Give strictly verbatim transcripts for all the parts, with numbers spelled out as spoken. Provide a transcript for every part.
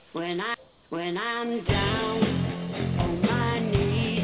When I when I'm down on my knees.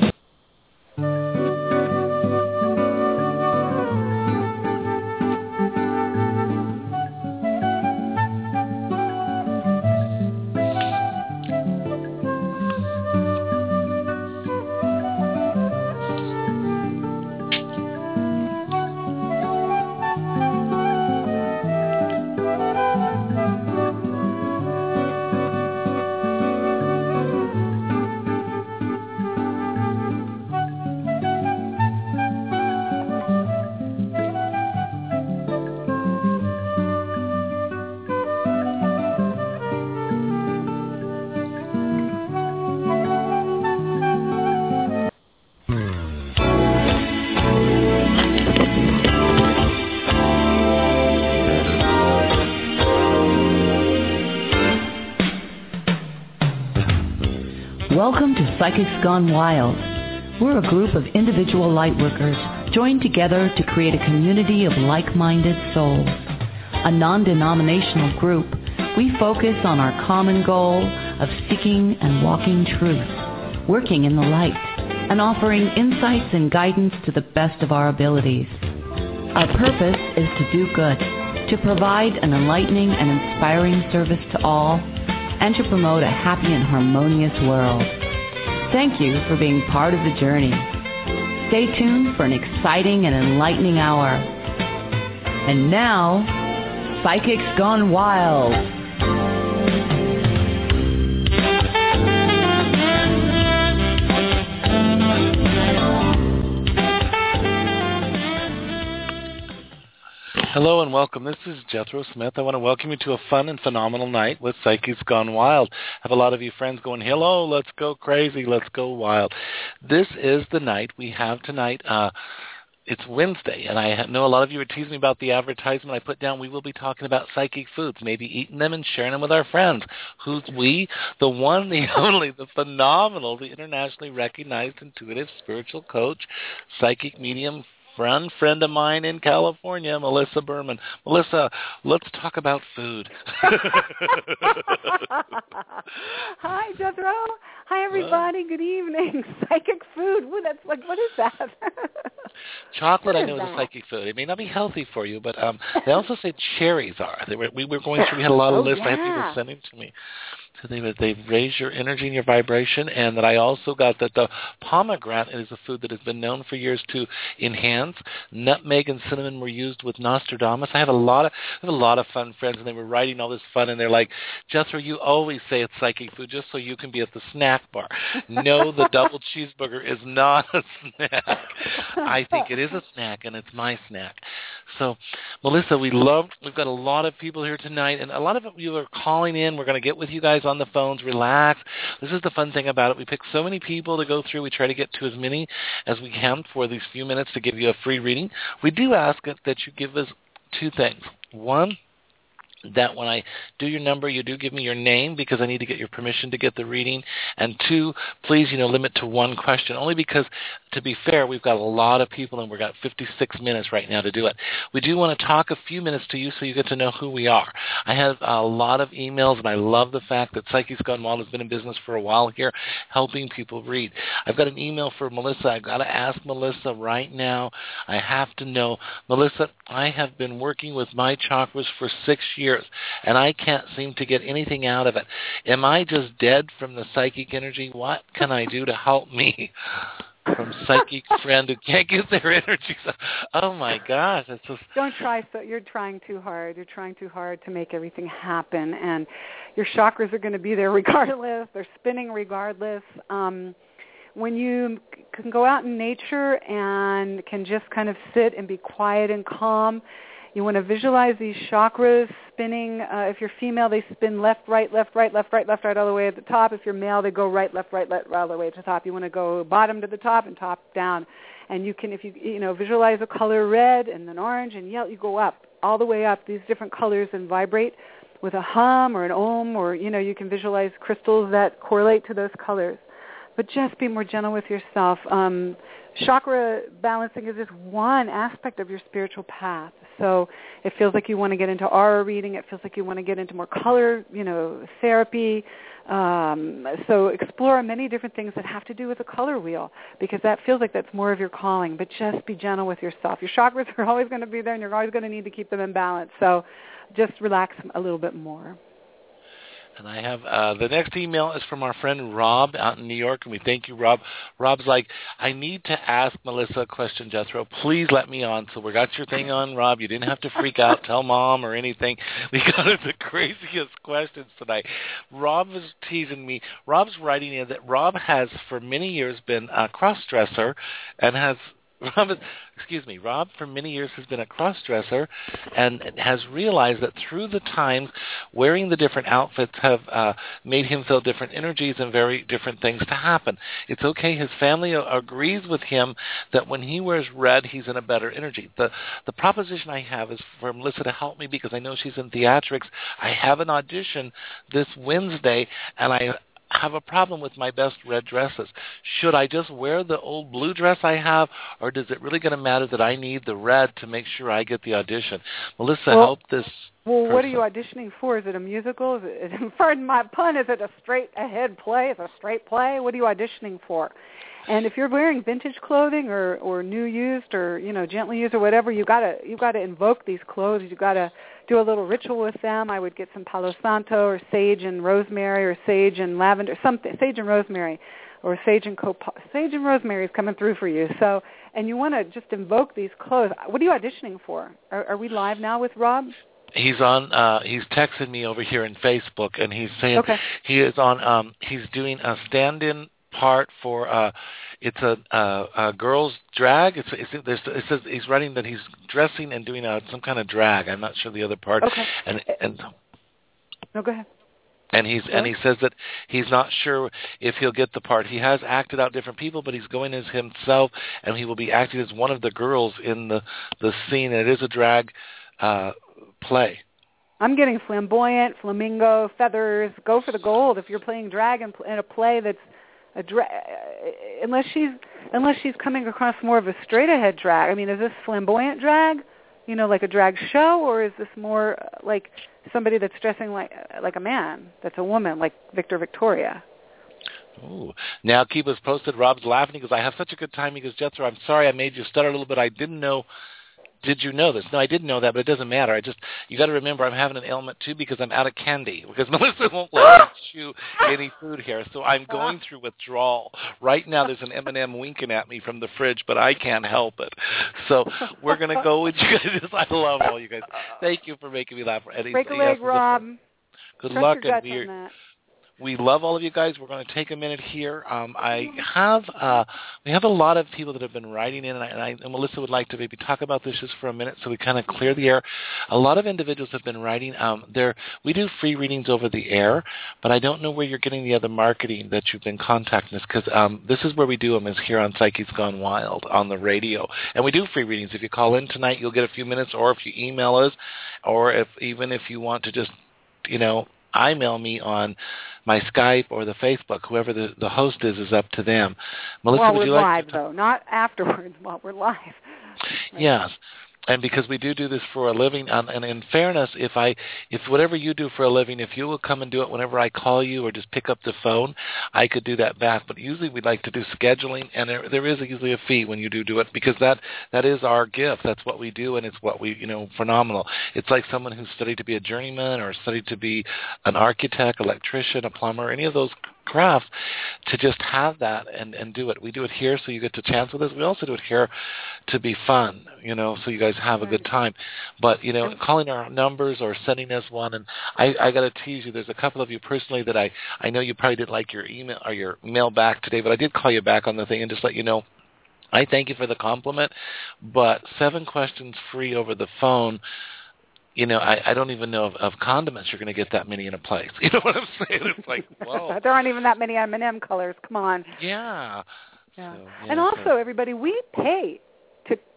Welcome to Psychics Gone Wild. We're a group of individual lightworkers joined together to create a community of like-minded souls. A non-denominational group, we focus on our common goal of seeking and walking truth, working in the light, and offering insights and guidance to the best of our abilities. Our purpose is to do good, to provide an enlightening and inspiring service to all, and to promote a happy and harmonious world. Thank you for being part of the journey. Stay tuned for an exciting and enlightening hour. And now, Psychics Gone Wild. Hello and welcome. This is Jethro Smith. I want to welcome you to a fun and phenomenal night with Psychics Gone Wild. I have a lot of you friends going, hello, let's go crazy, let's go wild. This is the night we have tonight. Uh, it's Wednesday, and I know a lot of you were teasing me about the advertisement I put down. We will be talking about psychic foods, maybe eating them and sharing them with our friends. Who's we? The one, the only, the phenomenal, the internationally recognized intuitive spiritual coach, psychic medium, friend, friend of mine in California, Melissa Berman. Melissa, let's talk about food. Hi, Jethro. Hi, everybody. Good evening. Psychic food. Ooh, that's like, what is that? Chocolate, what I know, is that? a psychic food. It may not be healthy for you, but um, they also say cherries are. They were, we were going through, we had a lot of oh, lists. yeah. I had people sending to me. So they they raise your energy and your vibration, and that I also got that the pomegranate is a food that has been known for years to enhance. Nutmeg and cinnamon were used with Nostradamus. I have a lot of I have a lot of fun friends, and they were writing all this fun, and they're like, Jethro, you always say it's psychic food just so you can be at the snack bar. No, the double cheeseburger is not a snack. I think it is a snack, and it's my snack. So, Melissa, we love. We've got a lot of people here tonight, and a lot of you are calling in. We're going to get with you guys on the phones. Relax. This is the fun thing about it. We pick so many people to go through. We try to get to as many as we can for these few minutes to give you a free reading. We do ask that you give us two things. One, that when I do your number, you do give me your name because I need to get your permission to get the reading. And two, please, you know, limit to one question, only because, to be fair, we've got a lot of people and we've got fifty-six minutes right now to do it. We do want to talk a few minutes to you so you get to know who we are. I have a lot of emails, and I love the fact that Psychics Gone Wild has been in business for a while here, helping people read. I've got an email for Melissa. I've got to ask Melissa right now. I have to know. Melissa, I have been working with my chakras for six years. And I can't seem to get anything out of it. Am I just dead from the psychic energy? What can I do to help me? From psychic friend who can't get their energy. Oh my gosh, it's just Don't try so. You're trying too hard. You're trying too hard to make everything happen, and your chakras are going to be there regardless. They're spinning regardless. Um, when you can go out in nature and can just kind of sit and be quiet and calm. You want to visualize these chakras spinning. Uh, if you're female, they spin left, right, left, right, left, right, left, right, all the way at the top. If you're male, they go right, left, right, left, all the way to the top. You want to go bottom to the top and top down. And you can, if you you know, visualize a color red and then orange and yellow, you go up, all the way up, these different colors, and vibrate with a hum or an om, or, you know, you can visualize crystals that correlate to those colors. But just be more gentle with yourself. Um, chakra balancing is just one aspect of your spiritual path. So it feels like you want to get into aura reading. It feels like you want to get into more color, you know, therapy. Um, so explore many different things that have to do with the color wheel, because that feels like that's more of your calling. But just be gentle with yourself. Your chakras are always going to be there, and you're always going to need to keep them in balance. So just relax a little bit more. And I have uh, the next email is from our friend Rob out in New York, and we thank you, Rob. Rob's like, I need to ask Melissa a question, Jethro. Please let me on. So we got your thing on, Rob. You didn't have to freak out, tell Mom or anything. We got the craziest questions tonight. Rob was teasing me. Rob's writing in that Rob has for many years been a cross-dresser and has Rob, is, excuse me, Rob for many years has been a cross-dresser and has realized that through the times wearing the different outfits have uh, made him feel different energies and very different things to happen. It's okay. His family a- agrees with him that when he wears red, he's in a better energy. The the proposition I have is for Melissa to help me, because I know she's in theatrics. I have an audition this Wednesday, and I have a problem with my best red dresses. Should I just wear the old blue dress I have, or does it really going to matter that I need the red to make sure I get the audition? Melissa, well, help this Well, person. What are you auditioning for? Is it a musical? Is it, pardon my pun, is it a straight-ahead play? Is it a straight play? What are you auditioning for? And if you're wearing vintage clothing or, or new used or, you know, gently used or whatever, you gotta you gotta invoke these clothes. You gotta do a little ritual with them. I would get some Palo Santo or sage and rosemary or sage and lavender, something sage and rosemary, or sage and cop- sage and rosemary is coming through for you. So, and you want to just invoke these clothes. What are you auditioning for? Are, are we live now with Rob? He's on. Uh, he's texting me over here in Facebook, and he's saying okay. he is on. Um, he's doing a stand-in part for uh it's a, a, a girl's drag. It's, it's there's, it says he's writing that he's dressing and doing a, some kind of drag. I'm not sure the other part. Okay. And and no, go ahead. And he's and he says that he's not sure if he'll get the part. He has acted out different people, but he's going as himself, and he will be acting as one of the girls in the the scene. And it is a drag uh, play. I'm getting flamboyant, flamingo, feathers. Go for the gold if you're playing drag in, in a play that's a dra- unless she's unless she's coming across more of a straight ahead drag. I mean, is this flamboyant drag, you know, like a drag show, or is this more like somebody that's dressing like like a man, that's a woman, like Victor Victoria? Ooh. Now keep us posted. Rob's laughing because I have such a good time. He goes, Jethro, I'm sorry I made you stutter a little bit. I didn't know. Did you know this? No, I didn't know that, but it doesn't matter. I just, you got to remember I'm having an ailment too because I'm out of candy, because Melissa won't let me chew any food here. So I'm going through withdrawal. Right now there's an M and M winking at me from the fridge, but I can't help it. So we're going to go with you guys. I love all you guys. Thank you for making me laugh. Break a leg, Rob. Good Trust luck. Your guts and we're, on that. We love all of you guys. We're going to take a minute here. Um, I have uh, we have a lot of people that have been writing in, and, I, and, I, and Melissa would like to maybe talk about this just for a minute, so we kind of clear the air. A lot of individuals have been writing. Um, there, we do free readings over the air, but I don't know where you're getting the other marketing that you've been contacting us, because um, this is where we do them, is here on Psyche's Gone Wild on the radio, and we do free readings. If you call in tonight, you'll get a few minutes, or if you email us, or if even if you want to just, you know, email me on my Skype or the Facebook. Whoever the, the host is is up to them. Melissa, while would we're you like live, to though, not afterwards. While we're live. Right. Yes. And because we do do this for a living, um, and in fairness, if I, if whatever you do for a living, if you will come and do it whenever I call you or just pick up the phone, I could do that back. But usually we like to do scheduling, and there, there is usually a fee when you do do it, because that, that is our gift. That's what we do, and it's what we, you know, phenomenal. It's like someone who's studied to be a journeyman or studied to be an architect, electrician, a plumber, any of those crafts, to just have that and, and do it. We do it here so you get to chance with us. We also do it here to be fun, you know, so you guys have a good time. But, you know, calling our numbers or sending us one, and I, I got to tease you, there's a couple of you personally that I, I know you probably didn't like your email or your mail back today, but I did call you back on the thing and just let you know, I thank you for the compliment, but seven questions free over the phone, you know, I, I don't even know of, of condiments you're going to get that many in a place. You know what I'm saying? It's like, whoa. There aren't even that many M and M colors. Come on. Yeah. Yeah. So, yeah and also, so. everybody, we pay to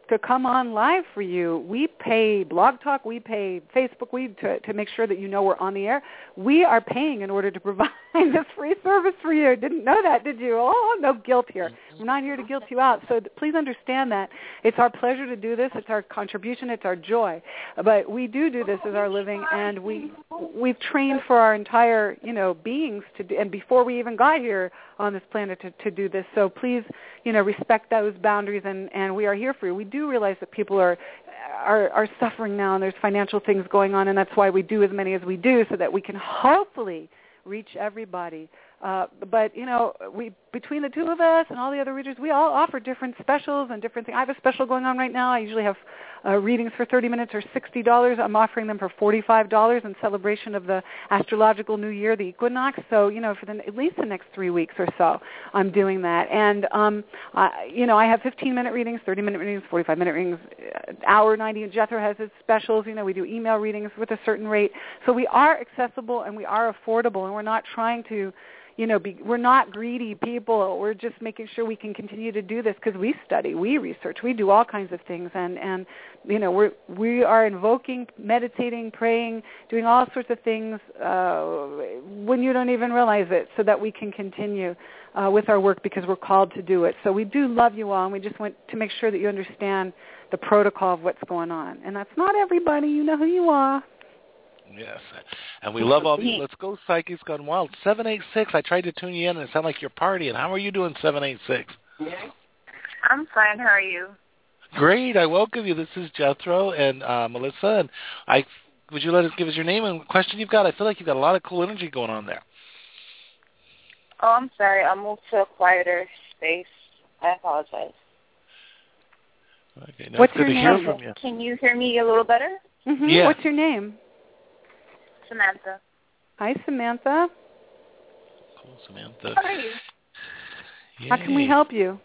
to come on live for you. We pay Blog Talk, we pay Facebook, we to, to make sure that you know we're on the air. We are paying in order to provide this free service for you. Didn't know that, did you? Oh, no guilt here. I'm not here to guilt you out. So please understand that. It's our pleasure to do this. It's our contribution. It's our joy. But we do do this as our living, and we, we've trained for our entire, you know, beings to do, and before we even got here on this planet to, to do this. So please, you know, respect those boundaries, and, and we are here for you. We do realize that people are, are are suffering now, and there's financial things going on, and that's why we do as many as we do, so that we can hopefully reach everybody. Uh, but, you know, we between the two of us and all the other readers, we all offer different specials and different things. I have a special going on right now. I usually have uh, readings for thirty minutes or sixty dollars. I'm offering them for forty-five dollars in celebration of the astrological new year, the equinox. So, you know, for the, at least the next three weeks or so, I'm doing that. And, um, I, you know, I have fifteen-minute readings, thirty-minute readings, forty-five-minute readings, hour ninety. Jethro has his specials. You know, we do email readings with a certain rate. So we are accessible and we are affordable, and we're not trying to, you know, be, we're not greedy people. We're just making sure we can continue to do this because we study, we research, we do all kinds of things, and, and you know, we're, we are invoking, meditating, praying, doing all sorts of things uh, when you don't even realize it, so that we can continue uh, with our work because we're called to do it. So we do love you all, and we just want to make sure that you understand the protocol of what's going on. And that's not everybody. You know who you are. Yes, and we love all these. Let's go, Psychics Gone Wild. seven eight six, I tried to tune you in, and it sounded like you're partying. How are you doing, seven eight six? I'm fine. How are you? Great. I welcome you. This is Jethro and uh, Melissa. And I would you let us give us your name and what question you've got? I feel like you've got a lot of cool energy going on there. Oh, I'm sorry. I moved to a quieter space. I apologize. Okay, no, What's it's good your to name? hear from you. Can you hear me a little better? Mm-hmm. Yeah. What's your name? Samantha. Hi, Samantha. Cool, Samantha. How are you? Yay. How can we help you?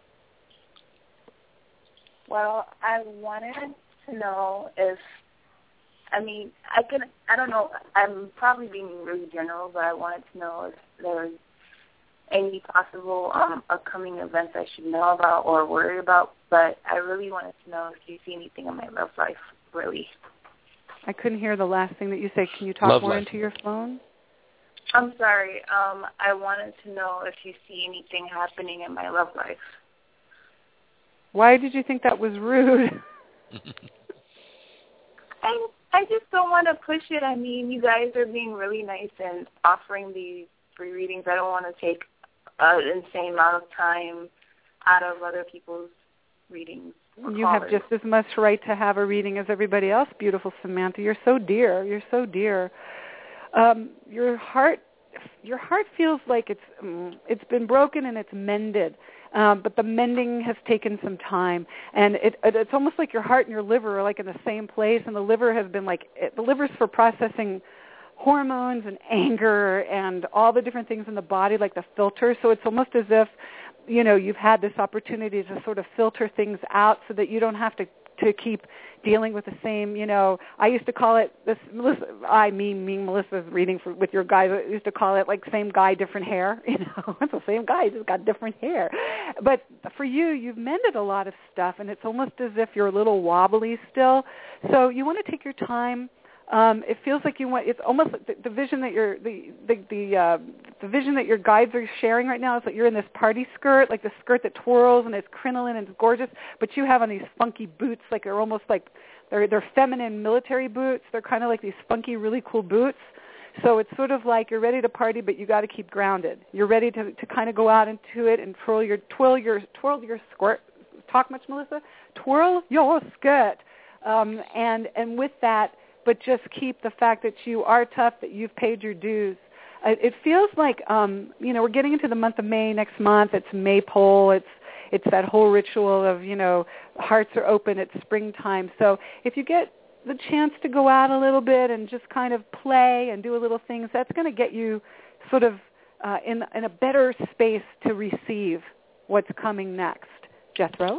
Well, I wanted to know if, I mean, I can, I don't know, I'm probably being really general, but I wanted to know if there's any possible um, upcoming events I should know about or worry about, but I really wanted to know if you see anything in my love life, really. I couldn't hear the last thing that you said. Can you talk Love more life. into your phone? I'm sorry. Um, I wanted to know if you see anything happening in my love life. Why did you think that was rude? I I just don't want to push it. I mean, you guys are being really nice and offering these free readings. I don't want to take an insane amount of time out of other people's readings. You have just as much right to have a reading as everybody else, beautiful Samantha. You're so dear. You're so dear. Um, your heart, your heart feels like it's um, it's been broken and it's mended, um, but the mending has taken some time. And it, it, it's almost like your heart and your liver are like in the same place, and the liver has been like it, the liver's for processing hormones and anger and all the different things in the body, like the filter. So it's almost as if, you know, you've had this opportunity to sort of filter things out so that you don't have to to keep dealing with the same, you know, I used to call it this, Melissa, I mean, me, Melissa's reading for, with your guys, I used to call it like same guy, different hair, you know, it's the same guy, just got different hair. But for you, you've mended a lot of stuff, and it's almost as if you're a little wobbly still. So you want to take your time. Um, it feels like you want. It's almost like the, the vision that you're the the the, uh, the vision that your guides are sharing right now is that you're in this party skirt, like the skirt that twirls and it's crinoline and it's gorgeous. But you have on these funky boots, like they're almost like they're they're feminine military boots. They're kind of like these funky, really cool boots. So it's sort of like you're ready to party, but you got to keep grounded. You're ready to to kind of go out into it and twirl your twirl your twirl your skirt. Talk much, Melissa? Twirl your skirt, um, and and with that. But just keep the fact that you are tough, that you've paid your dues. Uh, it feels like, um, you know, we're getting into the month of May next month. It's Maypole. It's it's that whole ritual of, you know, hearts are open. It's springtime. So if you get the chance to go out a little bit and just kind of play and do a little things, that's going to get you sort of uh, in in a better space to receive what's coming next. Jethro?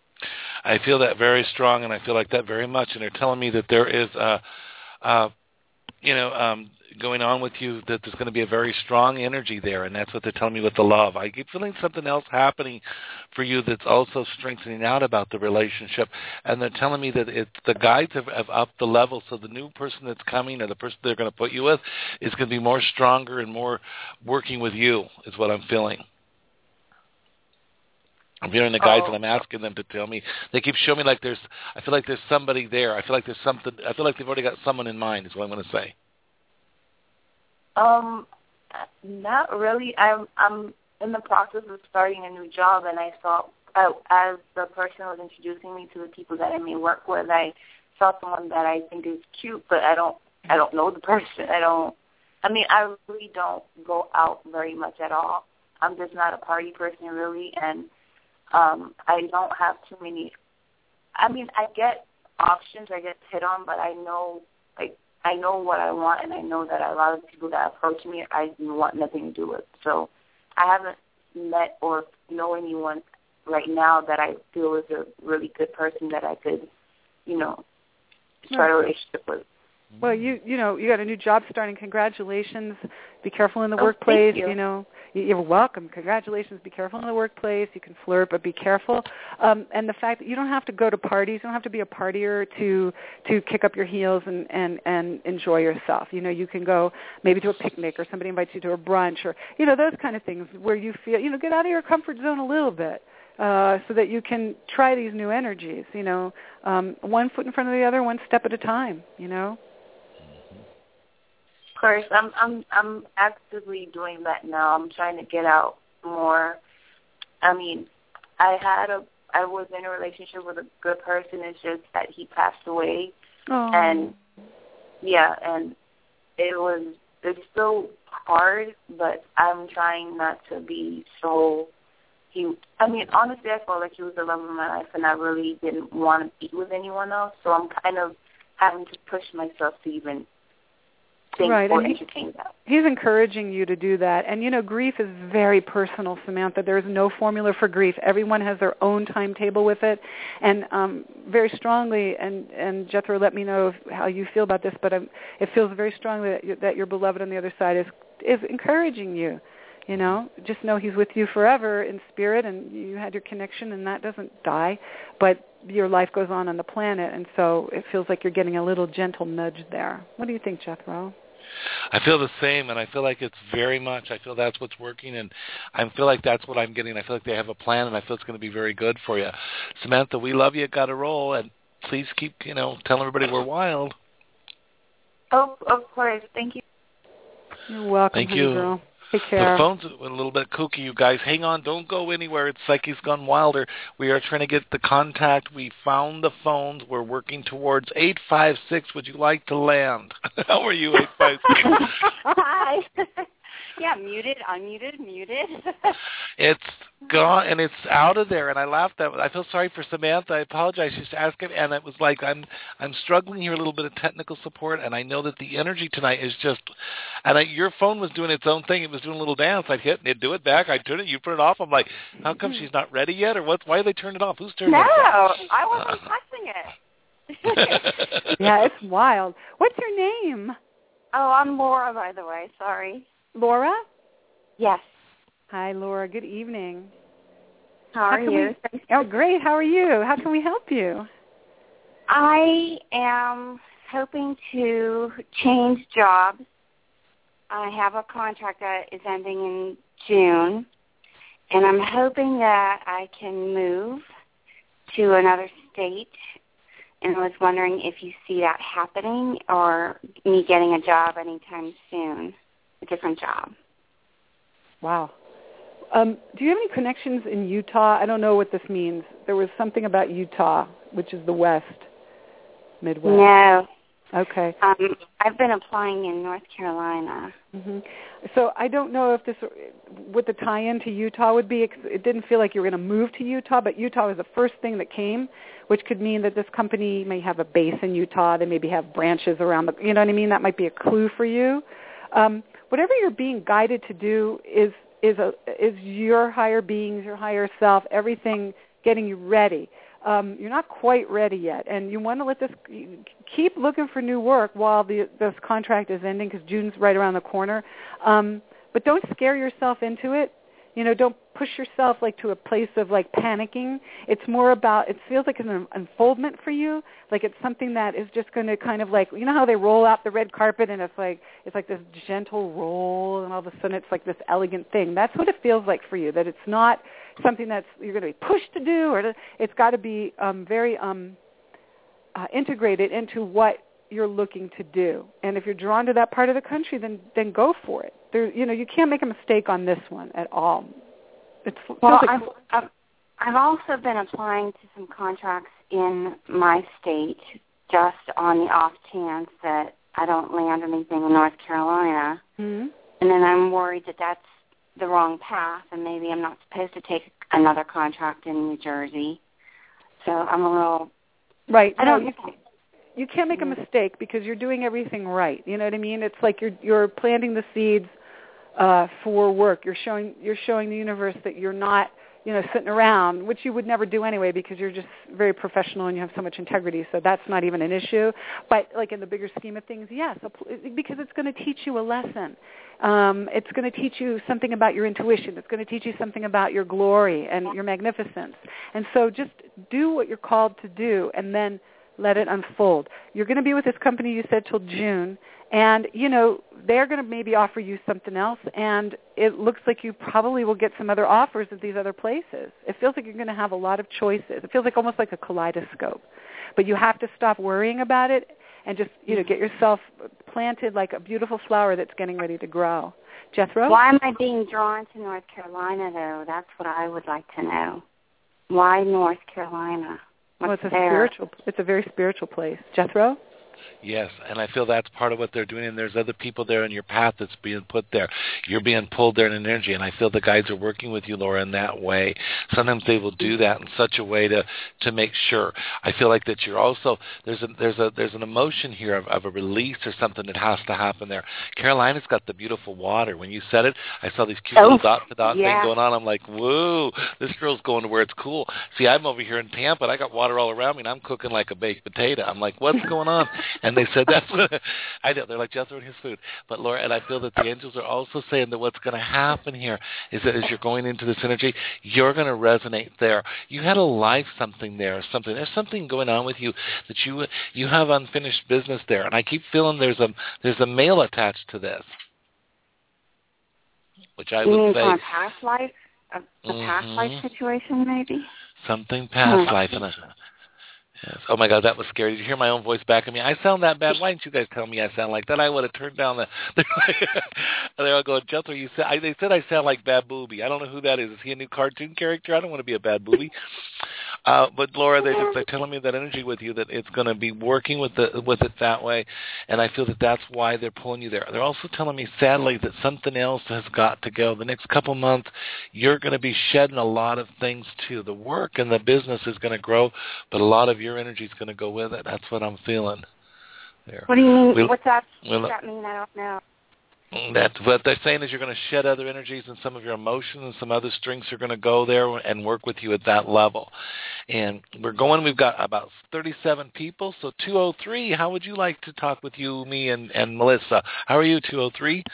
I feel that very strong, and I feel like that very much. And they're telling me that there is a, a you know, um, going on with you, that there's going to be a very strong energy there, and that's what they're telling me with the love. I keep feeling something else happening for you that's also strengthening out about the relationship, and they're telling me that it's the guides have, have upped the level, so the new person that's coming or the person they're going to put you with is going to be more stronger and more working with you, is what I'm feeling. I'm hearing the guides, Oh. and I'm asking them to tell me. They keep showing me like there's, I feel like there's somebody there. I feel like there's something, I feel like they've already got someone in mind, is what I'm going to say. Um, not really. I'm I'm in the process of starting a new job, and I saw uh, as the person was introducing me to the people that I may work with, I saw someone that I think is cute, but I don't I don't know the person. I don't. I mean, I really don't go out very much at all. I'm just not a party person, really, and um, I don't have too many. I mean, I get options, I get hit on, but I know, like, I know what I want, and I know that a lot of people that approach me, I want nothing to do with. So I haven't met or know anyone right now that I feel is a really good person that I could, you know, start a relationship with. Well, you you know, you got a new job starting. Congratulations. Be careful in the Oh, workplace. thank you. You know, you're welcome. Congratulations. Be careful in the workplace. You can flirt, but be careful. Um, and the fact that you don't have to go to parties, you don't have to be a partier to to kick up your heels and, and, and enjoy yourself. You know, you can go maybe to a picnic, or somebody invites you to a brunch, or, you know, those kind of things where you feel, you know, get out of your comfort zone a little bit. Uh, so that you can try these new energies, you know, um, one foot in front of the other, one step at a time, you know. Of course, I'm I'm I'm actively doing that now. I'm trying to get out more. I mean, I had a I was in a relationship with a good person. It's just that he passed away, Oh. and yeah, and it was it's still hard, but I'm trying not to be so. He, I mean, honestly, I felt like he was the love of my life, and I really didn't want to be with anyone else. So I'm kind of having to push myself to even think right. or and he, entertain that. He's encouraging you to do that. And, you know, grief is very personal, Samantha. There is no formula for grief. Everyone has their own timetable with it. And um, very strongly, and, and Jethro, let me know if, how you feel about this, but um, it feels very strongly that, you, that your beloved on the other side is is encouraging you. You know, just know he's with you forever in spirit, and you had your connection, and that doesn't die. But your life goes on on the planet, and so it feels like you're getting a little gentle nudge there. What do you think, Jethro? I feel the same, and I feel like it's very much, I feel that's what's working, and I feel like that's what I'm getting. I feel like they have a plan, and I feel it's going to be very good for you. Samantha, we love you. Got to roll, and please keep, you know, telling everybody we're wild. Oh, of course. Thank you. You're welcome, Thank honey you. girl. Take care. The phone's a little bit kooky, you guys. Hang on. Don't go anywhere. It's Psyche's Gone Wilder. We are trying to get the contact. We found the phones. We're working towards eight five six. Would you like to land? How are you, eight five six? Hi. Yeah, muted, unmuted, muted. It's gone, and it's out of there, and I laughed at it. I feel sorry for Samantha. I apologize. She's asking, and it was like I'm I'm struggling here, a little bit of technical support, and I know that the energy tonight is just, and I, your phone was doing its own thing. It was doing a little dance. I'd hit, and it'd do it back. I'd turn it, you'd put it off. I'm like, how come she's not ready yet, or what? Why did they turn it off? Who's turning No, it off? I wasn't touching it. Yeah, it's wild. What's your name? Oh, I'm Laura, by the way. Sorry. Laura? Yes. Hi, Laura. Good evening. How are can you? We, oh, great. How are you? How can we help you? I am hoping to change jobs. I have a contract that is ending in June, and I'm hoping that I can move to another state, and I was wondering if you see that happening or me getting a job anytime soon, a different job. Wow. Um, do you have any connections in Utah? I don't know what this means. There was something about Utah, which is the West, Midwest. No. Okay. Um, I've been applying in North Carolina. Mm-hmm. So I don't know if this, what the tie-in to Utah would be. It didn't feel like you were going to move to Utah, but Utah was the first thing that came, which could mean that this company may have a base in Utah. They maybe have branches around the, you know what I mean? That might be a clue for you. Um, whatever you're being guided to do is is a, is your higher beings, your higher self, everything getting you ready. um, you're not quite ready yet, and you want to let this keep looking for new work while the, this contract is ending, because June's right around the corner. Um, but don't scare yourself into it. You know, don't push yourself like to a place of like panicking. It's more about, it feels like an unfoldment for you, like it's something that is just going to kind of like, you know how they roll out the red carpet and it's like it's like this gentle roll, and all of a sudden it's like this elegant thing. That's what it feels like for you. That it's not something that's you're going to be pushed to do, or to, it's got to be um, very um, uh, integrated into what you're looking to do. And if you're drawn to that part of the country, then then go for it. There, you know, you can't make a mistake on this one at all. It's, well, like, I've, I've I've also been applying to some contracts in my state, just on the off chance that I don't land anything in North Carolina, mm-hmm. and then I'm worried that that's the wrong path, and maybe I'm not supposed to take another contract in New Jersey. So I'm a little right. I don't. No, you, you can't make a mistake because you're doing everything right. You know what I mean? It's like you're you're planting the seeds uh, for work. You're showing you're showing the universe that you're not, you know, sitting around, which you would never do anyway because you're just very professional and you have so much integrity. So that's not even an issue. But like in the bigger scheme of things, yes, because it's going to teach you a lesson. Um, it's going to teach you something about your intuition. It's going to teach you something about your glory and your magnificence. And so just do what you're called to do, and then let it unfold. You're going to be with this company, you said, till June, and, you know, they're going to maybe offer you something else, and it looks like you probably will get some other offers at these other places. It feels like you're going to have a lot of choices. It feels like almost like a kaleidoscope. But you have to stop worrying about it and just, you know, get yourself planted like a beautiful flower that's getting ready to grow. Jethro? Why am I being drawn to North Carolina, though? That's what I would like to know. Why North Carolina? What's well, it's a there? spiritual. It's a very spiritual place. Jethro? Yes, and I feel that's part of what they're doing, and there's other people there in your path that's being put there. You're being pulled there in energy, and I feel the guides are working with you, Laura, in that way. Sometimes they will do that in such a way to, to make sure. I feel like that you're also, there's a, there's a there's an emotion here of, of a release or something that has to happen there. Carolina's got the beautiful water. When you said it, I saw these cute oh, little dot-to-dot yeah. thing going on. I'm like, whoa, this girl's going to where it's cool. See, I'm over here in Tampa, and I got water all around me, and I'm cooking like a baked potato. I'm like, what's going on? And they said that's what I know. They're like Jethro and his food. But Laura, and I feel that the angels are also saying that what's going to happen here is that as you're going into this energy, you're going to resonate there. You had a life something there, something. There's something going on with you that you you have unfinished business there, and I keep feeling there's a there's a male attached to this, which I you would mean say from a past life, a, a mm-hmm. past life situation, maybe. Something past Hmm. life and a. Yes. Oh, my God, that was scary. Did you hear my own voice back at me? I sound that bad. Why didn't you guys tell me I sound like that? I would have turned down the... They're all going, Jethro, you said... I, they said I sound like Bad Booby. I don't know who that is. Is he a new cartoon character? I don't want to be a Bad Booby. Uh, but, Laura, they, they're telling me that energy with you, that it's going to be working with the with it that way, and I feel that that's why they're pulling you there. They're also telling me, sadly, that something else has got to go. The next couple months, you're going to be shedding a lot of things, too. The work and the business is going to grow, but a lot of your energy is going to go with it. That's what I'm feeling there. What do you mean? We'll, What's that, we'll, what's that mean? I don't know. That's what they're saying is you're going to shed other energies, and some of your emotions and some other strengths are going to go there and work with you at that level. And we're going, we've got about thirty-seven people, so two oh three, how would you like to talk with you, me, and, and Melissa? How are you, two oh three?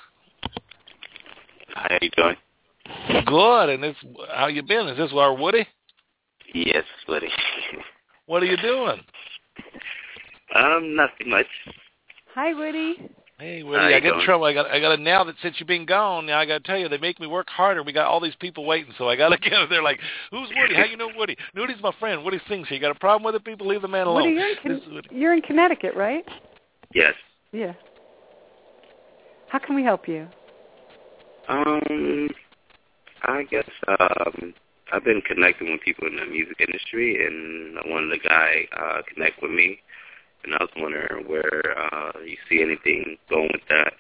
How you doing? Good, and this, how you been? Is this our Woody? Yes, Woody. What are you doing? Um, nothing much. Hi, Woody. Hey, Woody, I get in trouble. I got I got to now that since you've been gone, now I got to tell you, they make me work harder. We got all these people waiting, so I got to get them. They're like, who's Woody? How you know Woody? Woody's my friend. Woody sings here. You got a problem with it? People, leave the man alone. Woody, you're in, Con- Woody. You're in Connecticut, right? Yes. Yeah. How can we help you? Um, I guess um, I've been connecting with people in the music industry, and I wanted a guy uh, connect with me. And I was wondering where uh, you see anything going with that.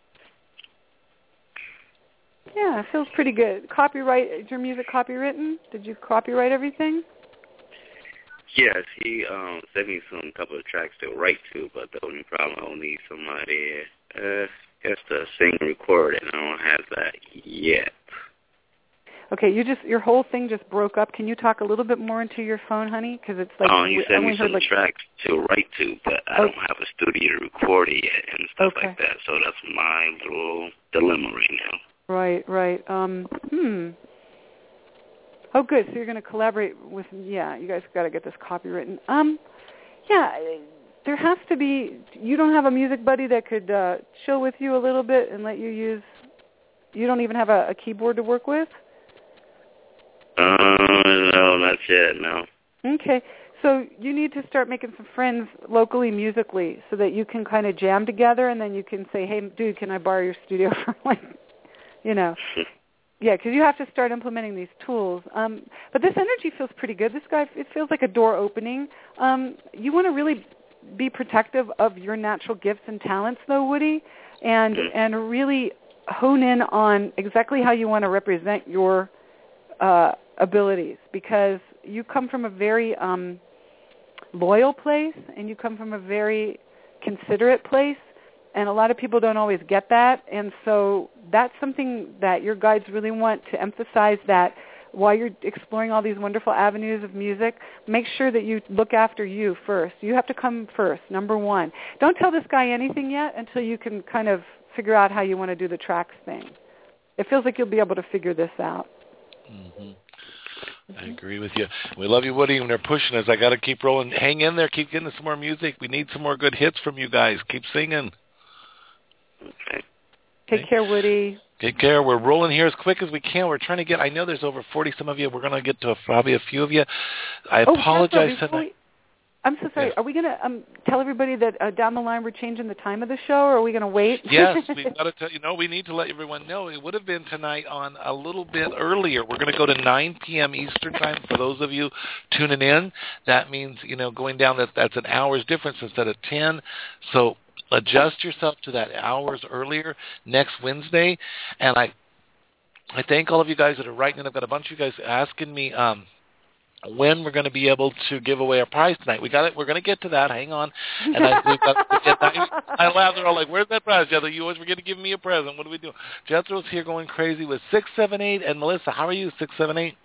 Yeah, it feels pretty good. Copyright, is your music copywritten? Did you copyright everything? Yes, he um, sent me some couple of tracks to write to, but the only problem, I need somebody, uh, I guess, to sing and record, and I don't have that yet. Okay, you just your whole thing just broke up. Can you talk a little bit more into your phone, honey? Because it's like oh, you we sent only me heard some like tracks to write to, but I oh. don't have a studio to record it yet and stuff okay. like that. So that's my little dilemma right now. Right, right. Um, hmm. Oh, good. So you're going to collaborate with? Yeah, you guys got to get this copywritten. Um, yeah. There has to be. You don't have a music buddy that could uh, chill with you a little bit and let you use. You don't even have a, a keyboard to work with? Uh, no, not yet, no. Okay. So you need to start making some friends locally musically so that you can kind of jam together, and then you can say, hey, dude, can I borrow your studio for like, you know. Yeah, because you have to start implementing these tools. Um, but this energy feels pretty good. This guy, it feels like a door opening. Um, you want to really be protective of your natural gifts and talents, though, Woody, and and really hone in on exactly how you want to represent your uh, abilities, because you come from a very um, loyal place and you come from a very considerate place, and a lot of people don't always get that, and so that's something that your guides really want to emphasize, that while you're exploring all these wonderful avenues of music, make sure that you look after you first. You have to come first, number one. Don't tell this guy anything yet until you can kind of figure out how you want to do the tracks thing. It feels like you'll be able to figure this out. Mm-hmm. I agree with you. We love you, Woody, and they're pushing us. I got to keep rolling. Hang in there. Keep getting us some more music. We need some more good hits from you guys. Keep singing. Okay. Take okay. care, Woody. Take care. We're rolling here as quick as we can. We're trying to get, I know there's over forty some of you. We're going to get to a, probably a few of you. I oh, apologize. Jethro, we, I'm so sorry. Yes. Are we going to um, tell everybody that uh, down the line we're changing the time of the show, or are we going to wait? Yes, we've got to tell you. No, we need to let everyone know. It would have been tonight on a little bit earlier. We're going to go to nine p.m. Eastern time for those of you tuning in. That means, you know, going down, that that's an hour's difference instead of ten. So adjust yourself to that hours earlier next Wednesday. And I I thank all of you guys that are writing in. I've got a bunch of you guys asking me um, when we're going to be able to give away a prize tonight. We got it. We're going to get to that. Hang on. And I, we've got, I, I laugh. They're all like, "Where's that prize, Jethro? You always forget to give me a present. What do we do?" Jethro's here going crazy with six seven eight. And Melissa, how are you? Six seven eight.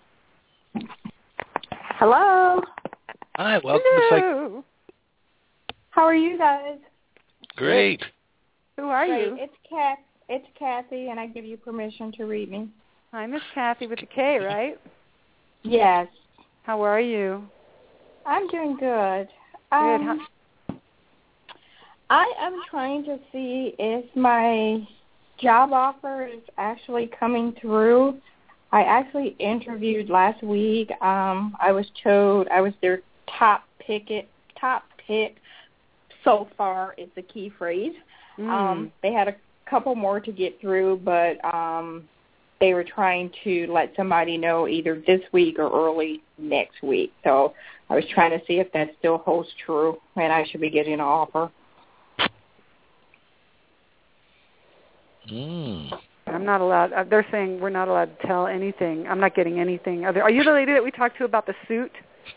Hello. Hi. Welcome Hello. to Psych. How are you guys? Great. Who are Great. you? It's Kat. It's Kathy, and I give you permission to read me. Hi, Miss Kathy with a K, right? Yes. How are you? I'm doing good. Good. Um, I am trying to see if my job offer is actually coming through. I actually interviewed last week. Um, I was told I was their top pick. It, top pick so far is the key phrase. Mm. Um, they had a couple more to get through, but um, they were trying to let somebody know either this week or early next week. So I was trying to see if that still holds true, and I should be getting an offer. Mm. I'm not allowed. Uh, they're saying we're not allowed to tell anything. I'm not getting anything. Are, there, are you the lady that we talked to about the suit?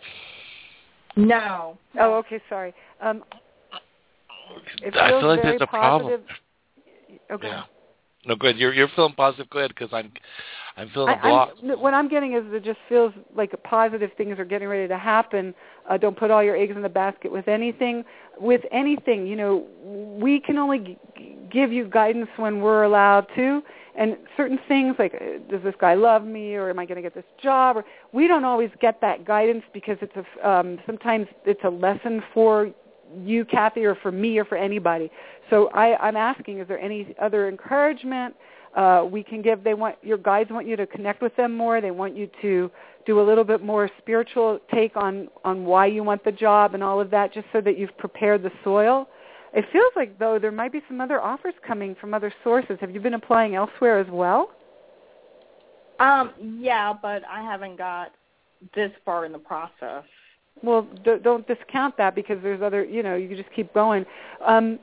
No. Oh, okay. Sorry. Um, it I feels feel like very there's a positive. problem. Okay. Yeah. No, good. You're you're feeling positive. Good, because I'm I'm feeling I, a block. I'm, what I'm getting is it just feels like positive things are getting ready to happen. Uh, don't put all your eggs in the basket with anything. With anything, you know, we can only g- give you guidance when we're allowed to. And certain things like, uh, does this guy love me, or am I going to get this job? Or we don't always get that guidance because it's a um, sometimes it's a lesson for you, Kathy, or for me, or for anybody. So I, I'm asking, is there any other encouragement uh, we can give? They want your guides want you to connect with them more. They want you to do a little bit more spiritual take on, on why you want the job and all of that, just so that you've prepared the soil. It feels like, though, there might be some other offers coming from other sources. Have you been applying elsewhere as well? Um, yeah, but I haven't got this far in the process. Well, d- don't discount that, because there's other, you know, you can just keep going. Um,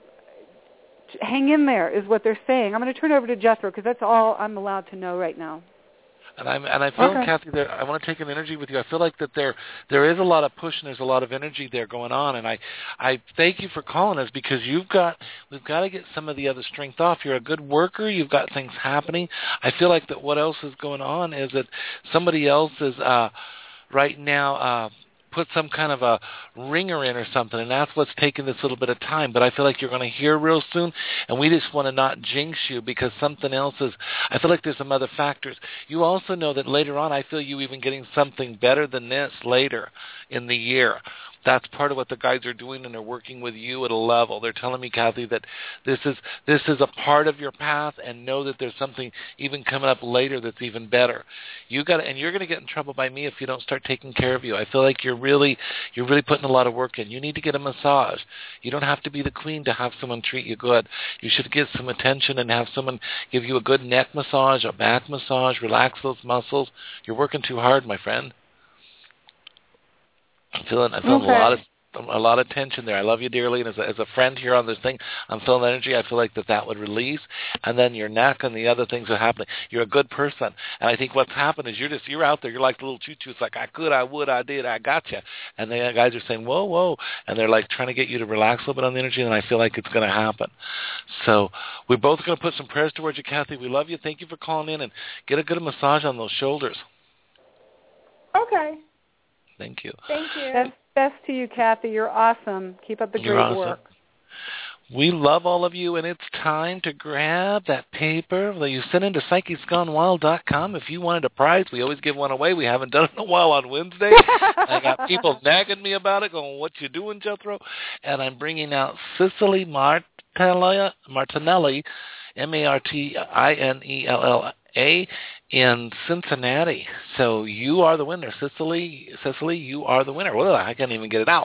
hang in there is what they're saying. I'm going to turn over to Jethro, because that's all I'm allowed to know right now. And I'm and I feel, Okay. Kathy, there. I want to take an energy with you. I feel like that there there is a lot of push and there's a lot of energy there going on. And I I thank you for calling us because you've got we've got to get some of the other strength off. You're a good worker. You've got things happening. I feel like that what else is going on is that somebody else is uh, right now. Uh, put some kind of a ringer in or something, and that's what's taking this little bit of time. But I feel like you're going to hear real soon, and we just want to not jinx you because something else is, I feel like there's some other factors. You also know that later on, I feel you even getting something better than this later in the year. That's part of what the guides are doing, and they're working with you at a level. They're telling me, Kathy, that this is this is a part of your path, and know that there's something even coming up later that's even better. You got, and you're going to get in trouble by me if you don't start taking care of you. I feel like you're really you're really putting a lot of work in. You need to get a massage. You don't have to be the queen to have someone treat you good. You should get some attention and have someone give you a good neck massage, a back massage, relax those muscles. You're working too hard, my friend. I'm feeling, I'm feeling Okay. a lot of a lot of tension there. I love you dearly, and as a, as a friend here on this thing, I'm feeling energy. I feel like that that would release, and then your neck and the other things are happening. You're a good person, and I think what's happened is you're just you're out there. You're like the little choo-choo. It's like I could, I would, I did, I got you, and the guys are saying whoa, whoa, and they're like trying to get you to relax a little bit on the energy, and I feel like it's going to happen. So we're both going to put some prayers towards you, Kathy. We love you. Thank you for calling in, and get a good massage on those shoulders. Okay. Thank you. Thank you. Best, best to you, Kathy. You're awesome. Keep up the You're great awesome. work. We love all of you, and it's time to grab that paper that you send into psychics gone wild dot com. If you wanted a prize, we always give one away. We haven't done it in a while on Wednesday. I got people nagging me about it, going, what you doing, Jethro? And I'm bringing out Cicely Martinelli, Martinelli M A R T I N E L L A, in Cincinnati. So you are the winner. Cicely, Cicely, you are the winner. Well, I can't even get it out.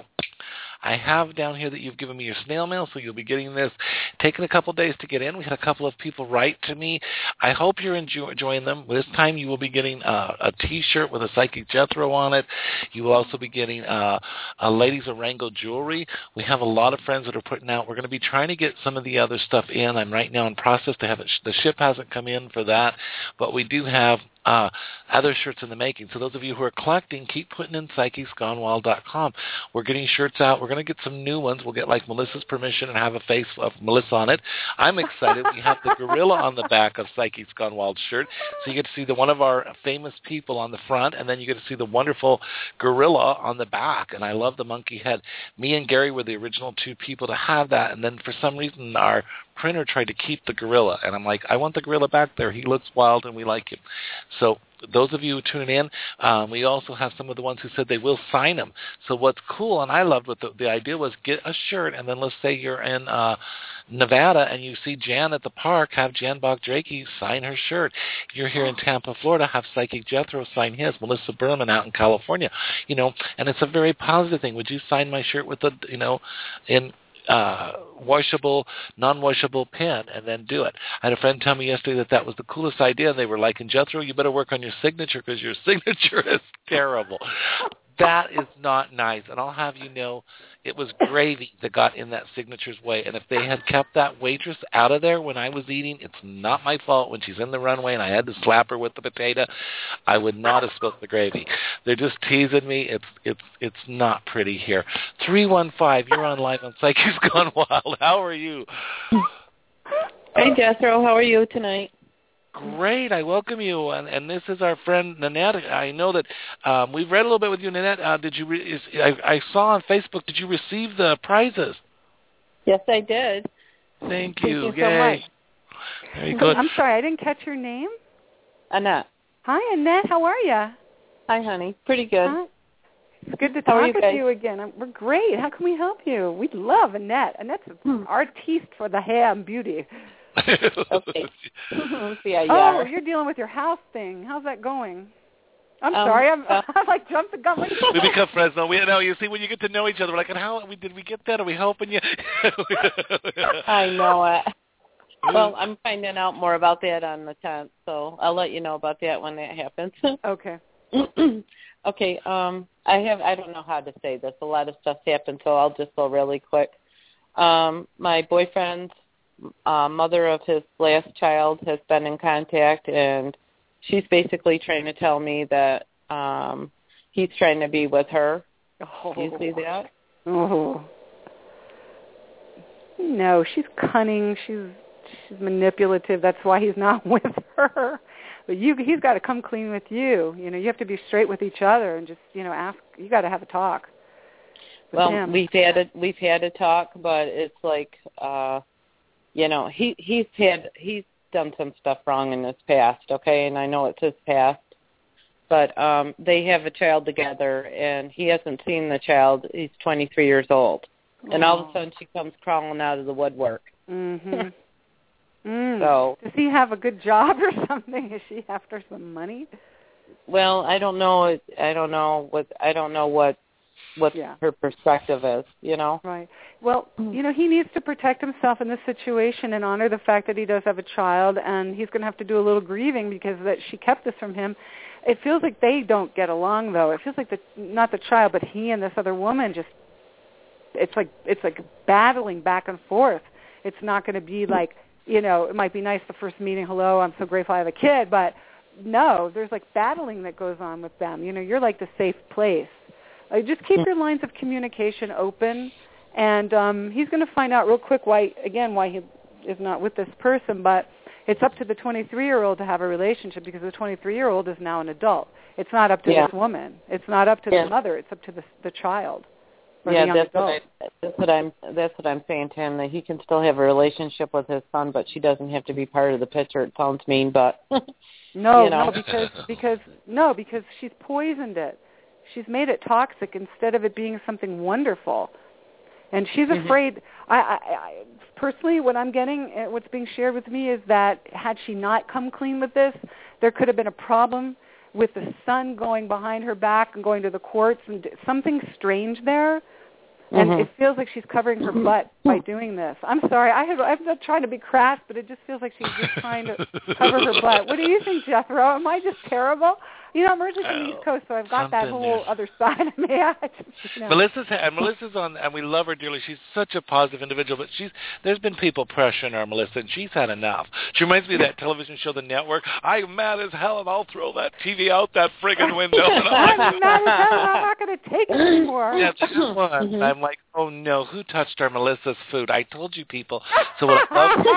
I have down here that you've given me your snail mail, so you'll be getting this. Taking a couple days to get in. We had a couple of people write to me. I hope you're enjoy- enjoying them. This time you will be getting uh, a T-shirt with a Psychic Jethro on it. You will also be getting uh, a Ladies of Rango jewelry. We have a lot of friends that are putting out. We're going to be trying to get some of the other stuff in. I'm right now in process to have it. The ship hasn't come in for that, but we do have Uh, other shirts in the making. So those of you who are collecting, keep putting in psychics gone wild dot com. We're getting shirts out. We're going to get some new ones. We'll get like Melissa's permission and have a face of Melissa on it. I'm excited. We have the gorilla on the back of Psychics Gone Wild shirt. So you get to see the one of our famous people on the front, and then you get to see the wonderful gorilla on the back. And I love the monkey head. Me and Gary were the original two people to have that, and then for some reason our printer tried to keep the gorilla, and I'm like, I want the gorilla back there. He looks wild, and we like him. So those of you who tune in, um, we also have some of the ones who said they will sign them. So what's cool, and I loved what the, the idea was, get a shirt, and then let's say you're in uh, Nevada and you see Jan at the park, have Jan Bach-Drakey sign her shirt. If you're here in Tampa, Florida, have Psychic Jethro sign his. Melissa Berman out in California, you know, and it's a very positive thing. Would you sign my shirt with a, you know, in uh, washable, non-washable pen, and then do it. I had a friend tell me yesterday that that was the coolest idea. They were like, and Jethro, you better work on your signature because your signature is terrible. That is not nice. And I'll have you know, it was gravy that got in that signature's way. And if they had kept that waitress out of there when I was eating, it's not my fault when she's in the runway and I had to slap her with the potato. I would not have spilled the gravy. They're just teasing me. It's it's it's not pretty here. three one five, you're on live on Psychics Gone Wild. How are you? Hey, Jethro. How are you tonight? Great. I welcome you. And, and this is our friend, Nanette. I know that um, we've read a little bit with you, Nanette. Uh, did you? Re- is, I, I saw on Facebook, did you receive the prizes? Yes, I did. Thank Thank you. you so Yay. much. Very good. I'm sorry, I didn't catch your name. Annette. Hi, Annette. How are you? Hi, honey. Pretty good. Hi. It's good to How are talk you with guys? you again. Um, We're great. How can we help you? We love Annette. Annette's an artiste for the hair and beauty. Okay. yeah, yeah. Oh, you're dealing with your house thing. How's that going? I'm Um, sorry. I'm, uh, I like jumped the gun. We become friends now. We know. You see, when you get to know each other, we're like, and how we did we get that? Are we helping you? I know it. Well, I'm finding out more about that on the tenth, so I'll let you know about that when that happens. Okay. Okay. Um, I have. I don't know how to say this. A lot of stuff's happened, so I'll just go really quick. Um, my boyfriend's uh, mother of his last child has been in contact, and she's basically trying to tell me that um he's trying to be with her. Oh. Do you see that? Oh. No, she's cunning. She's she's manipulative. That's why he's not with her. But you, he's got to come clean with you. You know, you have to be straight with each other and just, you know, ask. You got to have a talk. With Well, him. we've had a we've had a talk, but it's like, uh, you know, he he's had he's done some stuff wrong in his past. Okay, and I know it's his past, but um, they have a child together, and he hasn't seen the child. He's twenty-three years old, and all of a sudden she comes crawling out of the woodwork. Mhm. Mm. So does he have a good job or something? Is she after some money? Well, I don't know. I don't know what I don't know what what yeah. her perspective is. You know. Right. Well, you know, he needs to protect himself in this situation and honor the fact that he does have a child, and he's going to have to do a little grieving because that she kept this from him. It feels like they don't get along, though. It feels like the not the child, but he and this other woman just. It's like it's like battling back and forth. It's not going to be like. You know, it might be nice the first meeting, hello, I'm so grateful I have a kid, but no, there's like battling that goes on with them. You know, you're like the safe place. Uh, just keep your lines of communication open, and um, he's going to find out real quick why, again, why he is not with this person, but it's up to the twenty-three-year-old to have a relationship because the twenty-three-year-old is now an adult. It's not up to yeah. this woman. It's not up to yeah. the mother. It's up to the, the child. Yeah, that's what, I, that's what I'm. That's what I'm saying to him. That he can still have a relationship with his son, but she doesn't have to be part of the picture. It sounds mean, but no, you know. no, because because no, because she's poisoned it. She's made it toxic instead of it being something wonderful, and she's mm-hmm. afraid. I, I, I personally, what I'm getting, what's being shared with me is that had she not come clean with this, there could have been a problem with the son going behind her back and going to the courts, and something strange there. And mm-hmm. it feels like she's covering her butt by doing this. I'm sorry. I have, I'm not trying to be crass, but it just feels like she's just trying to cover her butt. What do you think, Jethro? Am I just terrible? You know, I'm originally from the East Coast, so I've got that whole there. other side of me. I just, you know. Melissa's and Melissa's on, and we love her dearly. She's such a positive individual, but she's there's been people pressuring her, Melissa, and she's had enough. She reminds me of that television show, The Network. I'm mad as hell, and I'll throw that T V out that friggin' window. I'm mad as hell, and I'm not going to take it anymore. Yeah, just one. Mm-hmm. I'm like, oh no, who touched our Melissa's food? I told you, people. So what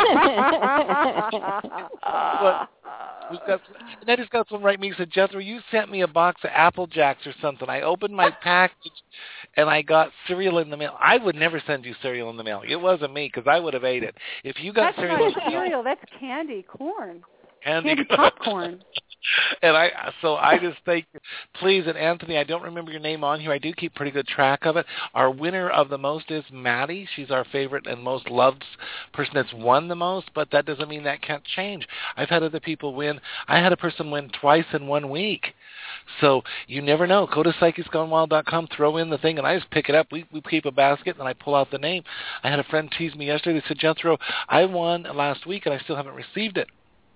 I love. what, We've got, and I just got someone write me and said, Jethro, you sent me a box of Apple Jacks or something. I opened my package, and I got cereal in the mail. I would never send you cereal in the mail. It wasn't me, because I would have ate it. If you got That's cereal in the not mail, cereal. That's candy, corn. Candy, candy popcorn. And I, so I just think, please, and Anthony, I don't remember your name on here. I do keep pretty good track of it. Our winner of the most is Maddie. She's our favorite and most loved person that's won the most, but that doesn't mean that can't change. I've had other people win. I had a person win twice in one week. So you never know. Go to psychics gone wild dot com, throw in the thing, and I just pick it up. We we keep a basket, and I pull out the name. I had a friend tease me yesterday. They said, Jethro, I won last week, and I still haven't received it.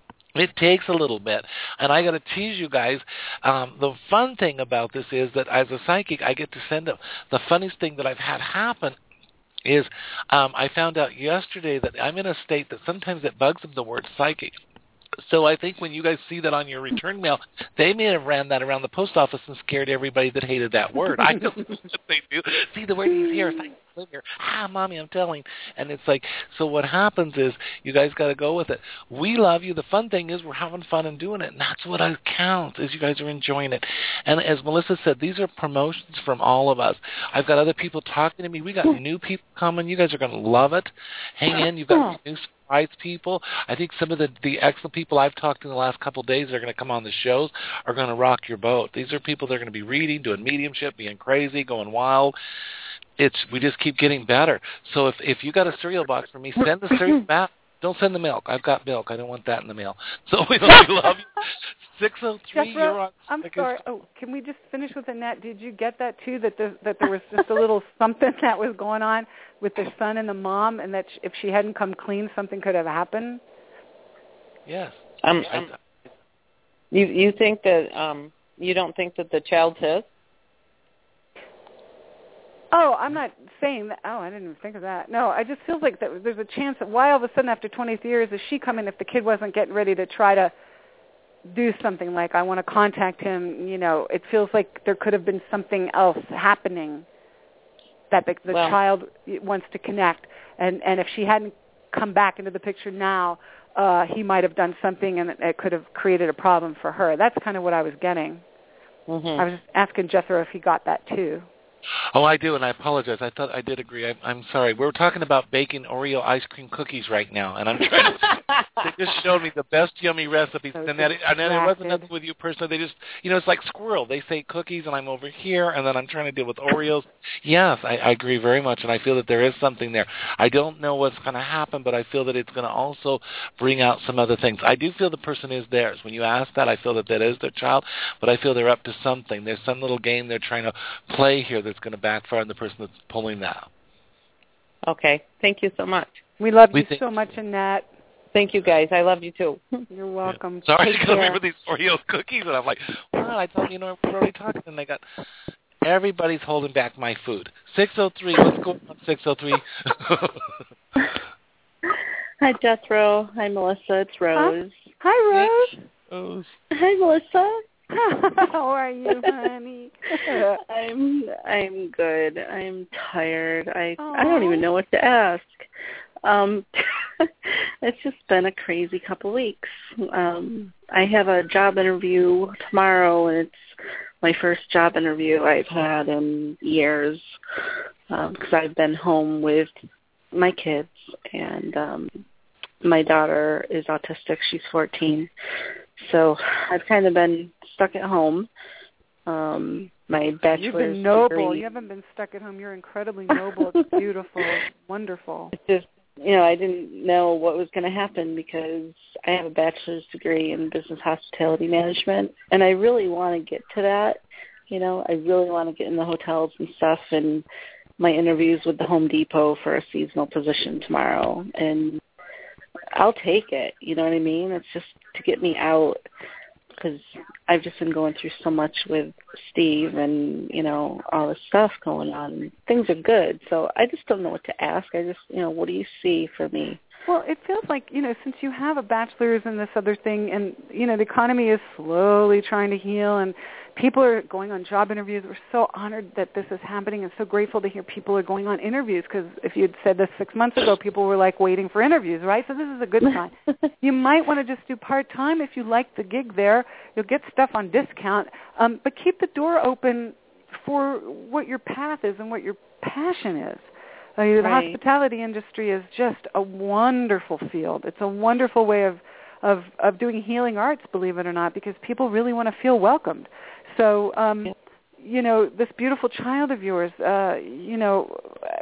It takes a little bit, and I got to tease you guys. Um, the fun thing about this is that as a psychic, I get to send them. The funniest thing that I've had happen is um, I found out yesterday that I'm in a state that sometimes it bugs them, the word psychic. So I think when you guys see that on your return mail, they may have ran that around the post office and scared everybody that hated that word. I don't know what they do. See, the word is here. It's like, here. Ah, Mommy, I'm telling. And it's like, so what happens is you guys got to go with it. We love you. The fun thing is we're having fun and doing it, and that's what counts is you guys are enjoying it. And as Melissa said, these are promotions from all of us. I've got other people talking to me. We got new people coming. You guys are going to love it. Hang in. You've got new surprise people. I think some of the, the excellent people I've talked to in the last couple of days that are going to come on the shows are going to rock your boat. These are people that are going to be reading, doing mediumship, being crazy, going wild. It's we just keep getting better. So if if you got a cereal box for me, send the cereal back. Don't send the milk. I've got milk. I don't want that in the mail. So we love you. six oh three, you're on. I'm sorry. Oh, can we just finish with Annette? Did you get that too? That the, that there was just a little something that was going on with the son and the mom, and that if she hadn't come clean, something could have happened. Yes. Um, um you you think that um you don't think that the child's his? Oh, I'm not saying that. Oh, I didn't even think of that. No, I just feel like that there's a chance that why all of a sudden after twenty years is she coming if the kid wasn't getting ready to try to do something like I want to contact him, you know, it feels like there could have been something else happening that the, the well, child wants to connect. And, and if she hadn't come back into the picture now, uh, he might have done something and it could have created a problem for her. That's kind of what I was getting. Mm-hmm. I was asking Jethro if he got that too. Oh, I do, and I apologize. I thought I did agree. I, I'm sorry. We're talking about baking Oreo ice cream cookies right now, and I'm trying to. They just showed me the best yummy recipes, So and that it, and then it wasn't nothing with you personally. They just, you know, it's like squirrel. They say cookies, and I'm over here, and then I'm trying to deal with Oreos. Yes, I, I agree very much, and I feel that there is something there. I don't know what's going to happen, but I feel that it's going to also bring out some other things. I do feel the person is theirs. When you ask that, I feel that that is their child, but I feel they're up to something. There's some little game they're trying to play here that's going to backfire on the person that's pulling that. Okay. Thank you so much. We love We you think- so much, Annette. Thank you, guys. I love you, too. You're welcome. Sorry Take to come care. in with these Oreo cookies, and I'm like, wow, I thought, you know, we're already talking, and I got, everybody's holding back my food. six oh three, what's going on, six oh three? Hi, Jethro. Hi, Melissa. It's Rose. Huh? Hi, Rose. Rose. Hi, Melissa. How are you, honey? I'm I'm good. I'm tired. I Aww. I don't even know what to ask. Um, it's just been a crazy couple weeks. Um, I have a job interview tomorrow, and it's my first job interview I've had in years because um, I've been home with my kids, and um, my daughter is autistic. She's fourteen. So I've kind of been stuck at home. Um, my bachelor's You've been noble. degree, You haven't been stuck at home. You're incredibly noble. It's beautiful. It's wonderful. It's just, you know, I didn't know what was going to happen because I have a bachelor's degree in business hospitality management, and I really want to get to that. You know, I really want to get in the hotels and stuff, and my interviews with the Home Depot for a seasonal position tomorrow, and I'll take it. You know what I mean? It's just to get me out because I've just been going through so much with Steve and, you know, all this stuff going on. Things are good. So I just don't know what to ask. I just, you know, what do you see for me? Well, it feels like, you know, since you have a bachelor's and this other thing and, you know, the economy is slowly trying to heal and people are going on job interviews. We're so honored that this is happening and so grateful to hear people are going on interviews because if you had said this six months ago, people were like waiting for interviews, right? So this is a good sign. You might want to just do part-time if you like the gig there. You'll get stuff on discount, um, but keep the door open for what your path is and what your passion is. Uh, the Right. hospitality industry is just a wonderful field. It's a wonderful way of, of, of doing healing arts, believe it or not, because people really want to feel welcomed. So, um, Yep. you know, this beautiful child of yours, uh, you know,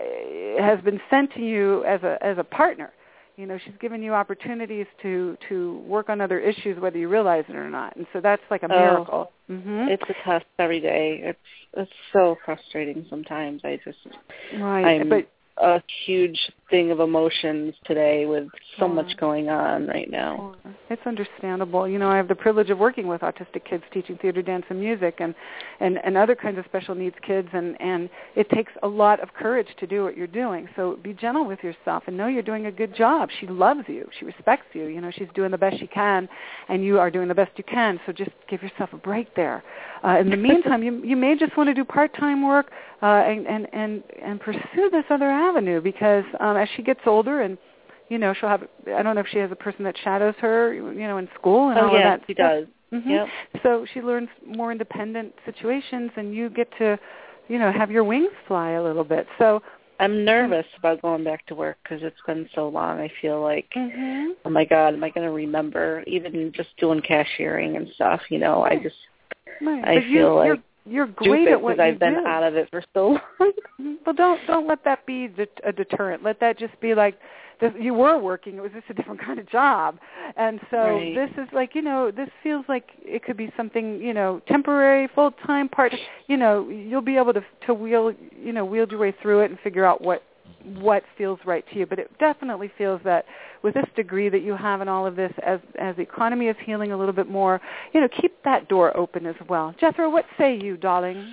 has been sent to you as a as a partner. You know, she's given you opportunities to, to work on other issues, whether you realize it or not. And so that's like a Oh. miracle. Mm-hmm. It's a test every day. It's it's so frustrating sometimes. I just right, I'm but a huge thing of emotions today with so Sure. much going on right now. It's understandable. You know, I have the privilege of working with autistic kids, teaching theater, dance, and music, and, and, and other kinds of special needs kids, and, and it takes a lot of courage to do what you're doing. So be gentle with yourself and know you're doing a good job. She loves you. She respects you. You know, she's doing the best she can, and you are doing the best you can. So just give yourself a break there. Uh, in the meantime, you you may just want to do part-time work uh, and, and, and, and pursue this other avenue because um, as she gets older and, you know, she'll have, I don't know if she has a person that shadows her, you know, in school and Oh, all yeah, of that she stuff. does. Mm-hmm. Yep. So she learns more independent situations and you get to, you know, have your wings fly a little bit. So I'm nervous about going back to work because it's been so long. I feel like, mm-hmm. oh, my God, am I going to remember even just doing cashiering and stuff, you know? I just, right. I but feel you, like you're, you're great stupid at what because you I've been do. out of it for so long. Well, don't don't let that be a deterrent. Let that just be like this, you were working. It was just a different kind of job, and so Right. this is like you know this feels like it could be something you know temporary, full time, part. You know you'll be able to to wheel you know wield your way through it and figure out what what feels right to you. But it definitely feels that with this degree that you have in all of this, as as the economy is healing a little bit more, you know keep that door open as well. Jethro, what say you, darling?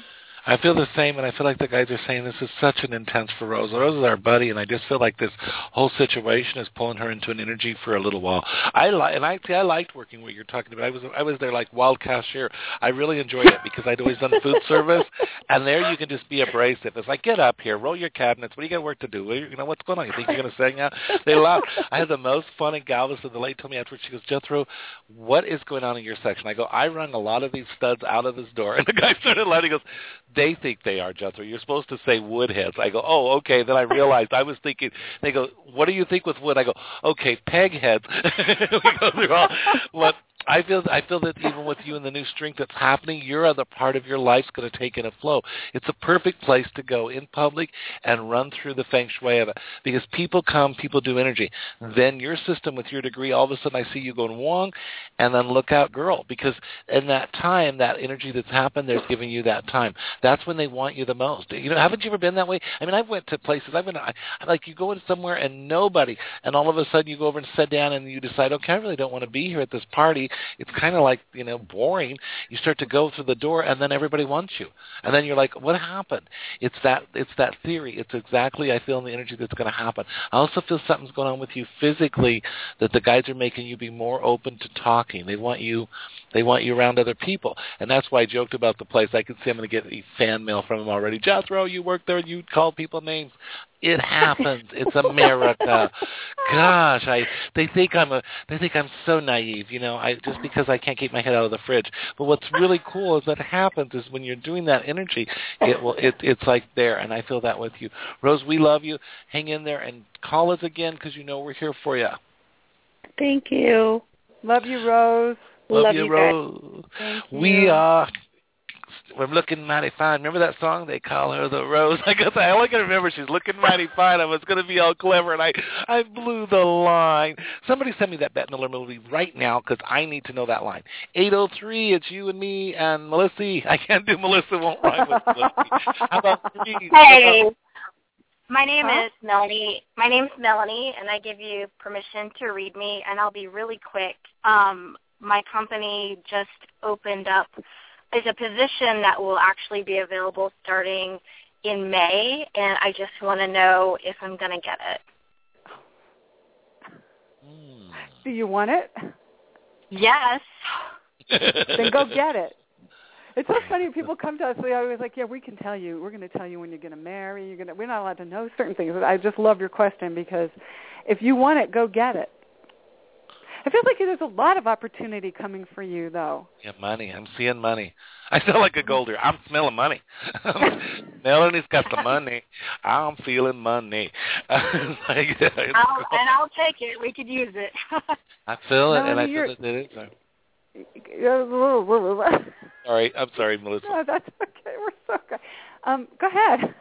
I feel the same, and I feel like the guys are saying this is such an intense for Rose. Rose is our buddy, and I just feel like this whole situation is pulling her into an energy for a little while. I li- and I see, I liked working what you're talking about. I was I was there like wild cashier. I really enjoyed it because I'd always done food service, and there you can just be abrasive. It's like, get up here, roll your cabinets. What do you got work to do? You know, what's going on? You think you're going to sing now? They laugh. I had the most fun in Galveston. The lady told me afterwards, she goes, Jethro, what is going on in your section? I go, I rung a lot of these studs out of this door, and the guy started laughing. He goes, they think they are, Jethro. You're supposed to say wood heads. I go, oh, okay. Then I realized I was thinking, they go, what do you think with wood? I go, okay, peg heads. We go through all, what I feel I feel that even with you and the new strength that's happening, your other part of your life's going to take in a flow. It's a perfect place to go in public and run through the feng shui of it. Because people come, people do energy. Then your system with your degree, all of a sudden I see you going wong, and then look out, girl. Because in that time, that energy that's happened, they're giving you that time. That's when they want you the most. You know, haven't you ever been that way? I mean, I've went to places, I've been, I, like you go in somewhere and nobody, and all of a sudden you go over and sit down and you decide, okay, I really don't want to be here at this party. It's kind of like, you know, boring. You start to go through the door, and then everybody wants you. And then you're like, what happened? It's that it's that theory. It's exactly, I feel, in the energy that's going to happen. I also feel something's going on with you physically, that the guys are making you be more open to talking. They want you they want you around other people. And that's why I joked about the place. I could see I'm going to get a fan mail from them already. Jethro, you work there, you call people names. It happens. It's America. Gosh, I they think I'm a they think I'm so naive, you know, I just because I can't keep my head out of the fridge. But what's really cool is that happens is when you're doing that energy, it will it it's like there, and I feel that with you. Rose, we love you. Hang in there and call us again because you know we're here for you. Thank you. Love you, Rose. Love, love you, you, Rose. Thank you. We are. We're looking mighty fine. Remember that song? They call her the Rose. I guess I only can remember she's looking mighty fine. I was going to be all clever, and I, I blew the line. Somebody send me that Bette Midler movie right now because I need to know that line. eight oh three, it's you and me and Melissa. I can't do Melissa. Won't rhyme with Melissa. How about three? Hey, my name Huh? is Melanie. My name's Melanie, and I give you permission to read me, and I'll be really quick. Um, my company just opened up is a position that will actually be available starting in May, and I just want to know if I'm going to get it. Mm. Do you want it? Yes. Then go get it. It's so funny. People come to us. They always like, yeah, we can tell you. We're going to tell you when you're going to marry. You're going to. We're not allowed to know certain things. I just love your question because if you want it, go get it. I feel like there's a lot of opportunity coming for you, though. Yeah, money. I'm seeing money. I sound like a golder. I'm smelling money. Melanie's got the money. I'm feeling money. Like, yeah, it's I'll, cool. and I'll take it. We could use it. I feel it, Melanie, and I you're- feel it. It is. No, Sorry, I'm sorry, Melissa. that's okay. We're so good. Um, go ahead.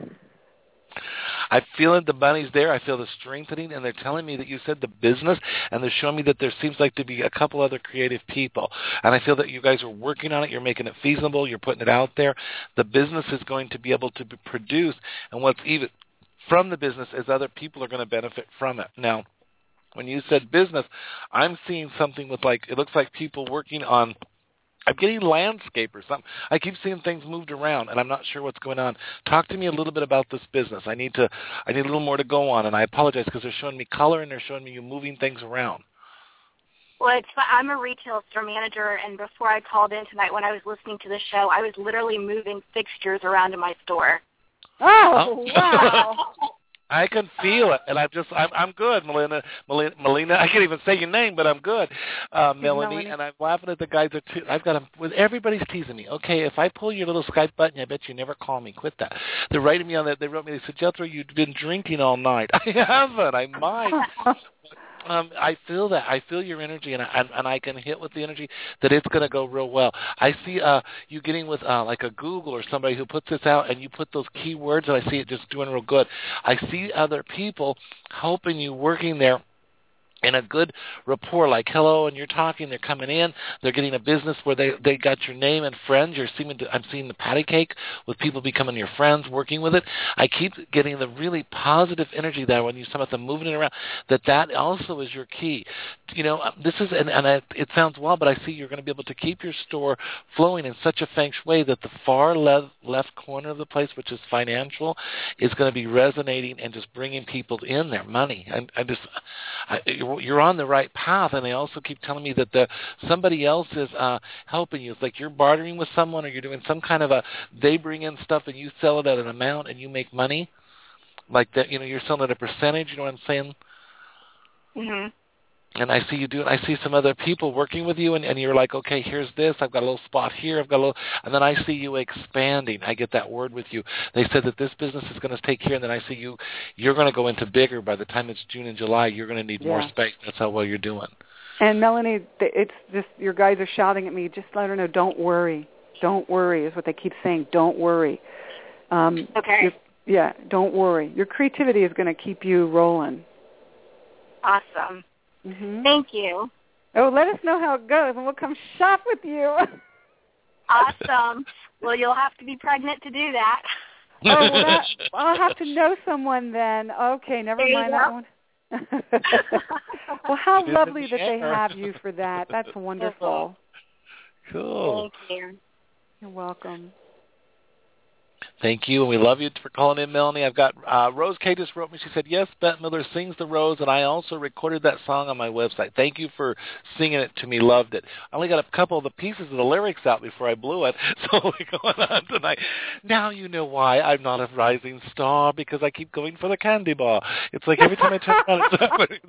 I feel it, the money's there. I feel the strengthening, and they're telling me that you said the business, and they're showing me that there seems like to be a couple other creative people. And I feel that you guys are working on it. You're making it feasible. You're putting it out there. The business is going to be able to be produced, and what's even from the business is other people are going to benefit from it. Now, when you said business, I'm seeing something with like, it looks like people working on, I'm getting landscape or something. I keep seeing things moved around, and I'm not sure what's going on. Talk to me a little bit about this business. I need to, I need a little more to go on, and I apologize because they're showing me color and they're showing me you moving things around. Well, it's, I'm a retail store manager, and before I called in tonight when I was listening to the show, I was literally moving fixtures around in my store. Oh, wow. I can feel it, and I'm just, I'm, I'm good, Melina, Melina, Melina. I can't even say your name, but I'm good, uh, Melanie, Melanie. And I'm laughing at the guys that te- I've got them. With everybody's teasing me. Okay, if I pull your little Skype button, I bet you never call me. Quit that. They're writing me on that. They wrote me. They said, Jethro, you've been drinking all night. I haven't. I might. Um, I feel that. I feel your energy, and I, and, and I can hit with the energy that it's going to go real well. I see uh, you getting with uh, like a Google or somebody who puts this out, and you put those keywords, and I see it just doing real good. I see other people helping you working there. in a good rapport, like hello, and you're talking, they're coming in, they're getting a business where they they got your name and friends. You're seeing, I'm seeing the patty cake with people becoming your friends, working with it. I keep getting the really positive energy there when you talk about them moving it around. That that also is your key. You know, this is and, and I, it sounds wild, but I see you're going to be able to keep your store flowing in such a feng shui that the far left left corner of the place, which is financial, is going to be resonating and just bringing people in their money. And I just, I, you're on the right path, and they also keep telling me that the somebody else is uh, helping you. It's like you're bartering with someone, or you're doing some kind of a. They bring in stuff and you sell it at an amount, and you make money. Like that, you know, you're selling at a percentage. You know what I'm saying? Mhm. And I see you do. I see some other people working with you, and, and you're like, okay, here's this. I've got a little spot here. I've got a little, and then I see you expanding. I get that word with you. They said that this business is going to take care, and then I see you. You're going to go into bigger. By the time it's June and July, you're going to need Yeah. more space. That's how well you're doing. And Melanie, it's just your guys are shouting at me. Just let her know. Don't worry. Don't worry is what they keep saying. Don't worry. Um, Okay. Yeah. Don't worry. Your creativity is going to keep you rolling. Awesome. Mm-hmm. Thank you. Oh, let us know how it goes, and we'll come shop with you. Awesome. Well, you'll have to be pregnant to do that. Oh, well, that, I'll have to know someone then. Okay, never There you mind go. that one. Well, how lovely that they have you for that. That's wonderful. Cool. Thank you. You're welcome. Thank you, and we love you for calling in, Melanie. I've got uh, Rose K just wrote me. She said, yes, Bette Midler sings The Rose, and I also recorded that song on my website. Thank you for singing it to me. Loved it. I only got a couple of the pieces of the lyrics out before I blew it, so we're going on tonight. Now you know why I'm not a rising star, because I keep going for the candy bar. It's like every time I turn around, it's happening.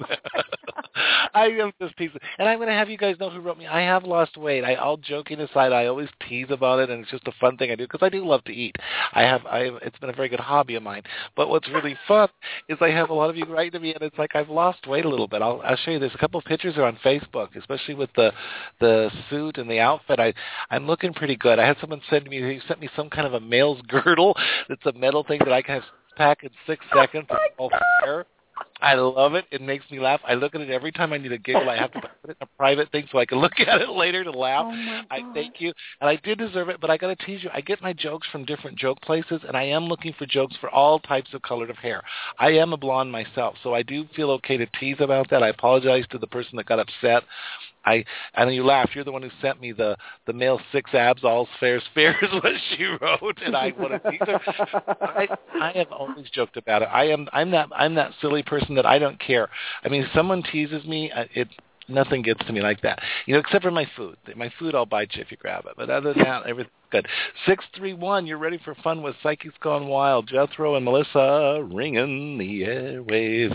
I am this piece. Of, and I'm going to have you guys know who wrote me. I have lost weight. I, all joking aside, I always tease about it, and it's just a fun thing I do, because I do love to eat. I have, I have, it's been a very good hobby of mine. But what's really fun is I have a lot of you write to me, and it's like I've lost weight a little bit. I'll, I'll show you. There's a couple of pictures are on Facebook, especially with the the suit and the outfit. I, I'm looking pretty good. I had someone send me, he sent me some kind of a male's girdle that's a metal thing that I can have pack in six seconds. It's all fair. I love it. It makes me laugh. I look at it every time I need a giggle. I have to put it in a private thing so I can look at it later to laugh. Oh my I God. thank you. And I did deserve it, but I got to tease you. I get my jokes from different joke places, and I am looking for jokes for all types of color of hair. I am a blonde myself, so I do feel okay to tease about that. I apologize to the person that got upset. I and you laugh. You're the one who sent me the the male six abs, all fair, fair is what she wrote, and I want to tease her. I, I have always joked about it. I am I'm that I'm that silly person that I don't care. I mean, if someone teases me, it nothing gets to me like that. You know, except for my food. My food, I'll bite you if you grab it. But other than that, everything's good. Six three one. You're ready for fun with Psychics Gone Wild. Jethro and Melissa ringing the airwaves.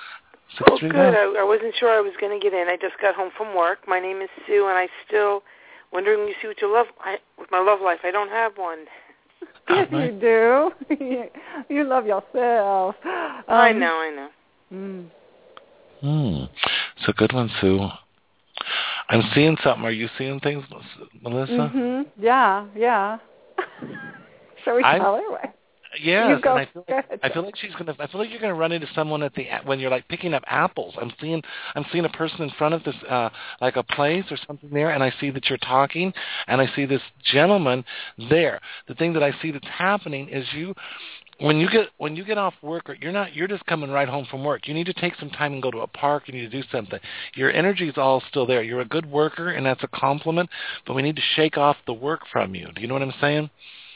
Oh, good. I, I wasn't sure I was going to get in. I just got home from work. My name is Sue, and I still wondering you see what you love I, with my love life. I don't have one. Yes, you do. You love yourself. Um, I know, I know. Mm. Hmm. It's a good one, Sue. I'm seeing something. Are you seeing things, Melissa? Mhm. Yeah, yeah. Shall we I'm, tell her? Yes, You go. and I feel like I feel like she's gonna. I feel like you're gonna run into someone at the when you're like picking up apples. I'm seeing I'm seeing a person in front of this uh like a place or something there, and I see that you're talking, and I see this gentleman there. The thing that I see that's happening is you. When you get when you get off work, or you're not you're just coming right home from work. You need to take some time and go to a park. You need to do something. Your energy is all still there. You're a good worker, and that's a compliment. But we need to shake off the work from you. Do you know what I'm saying?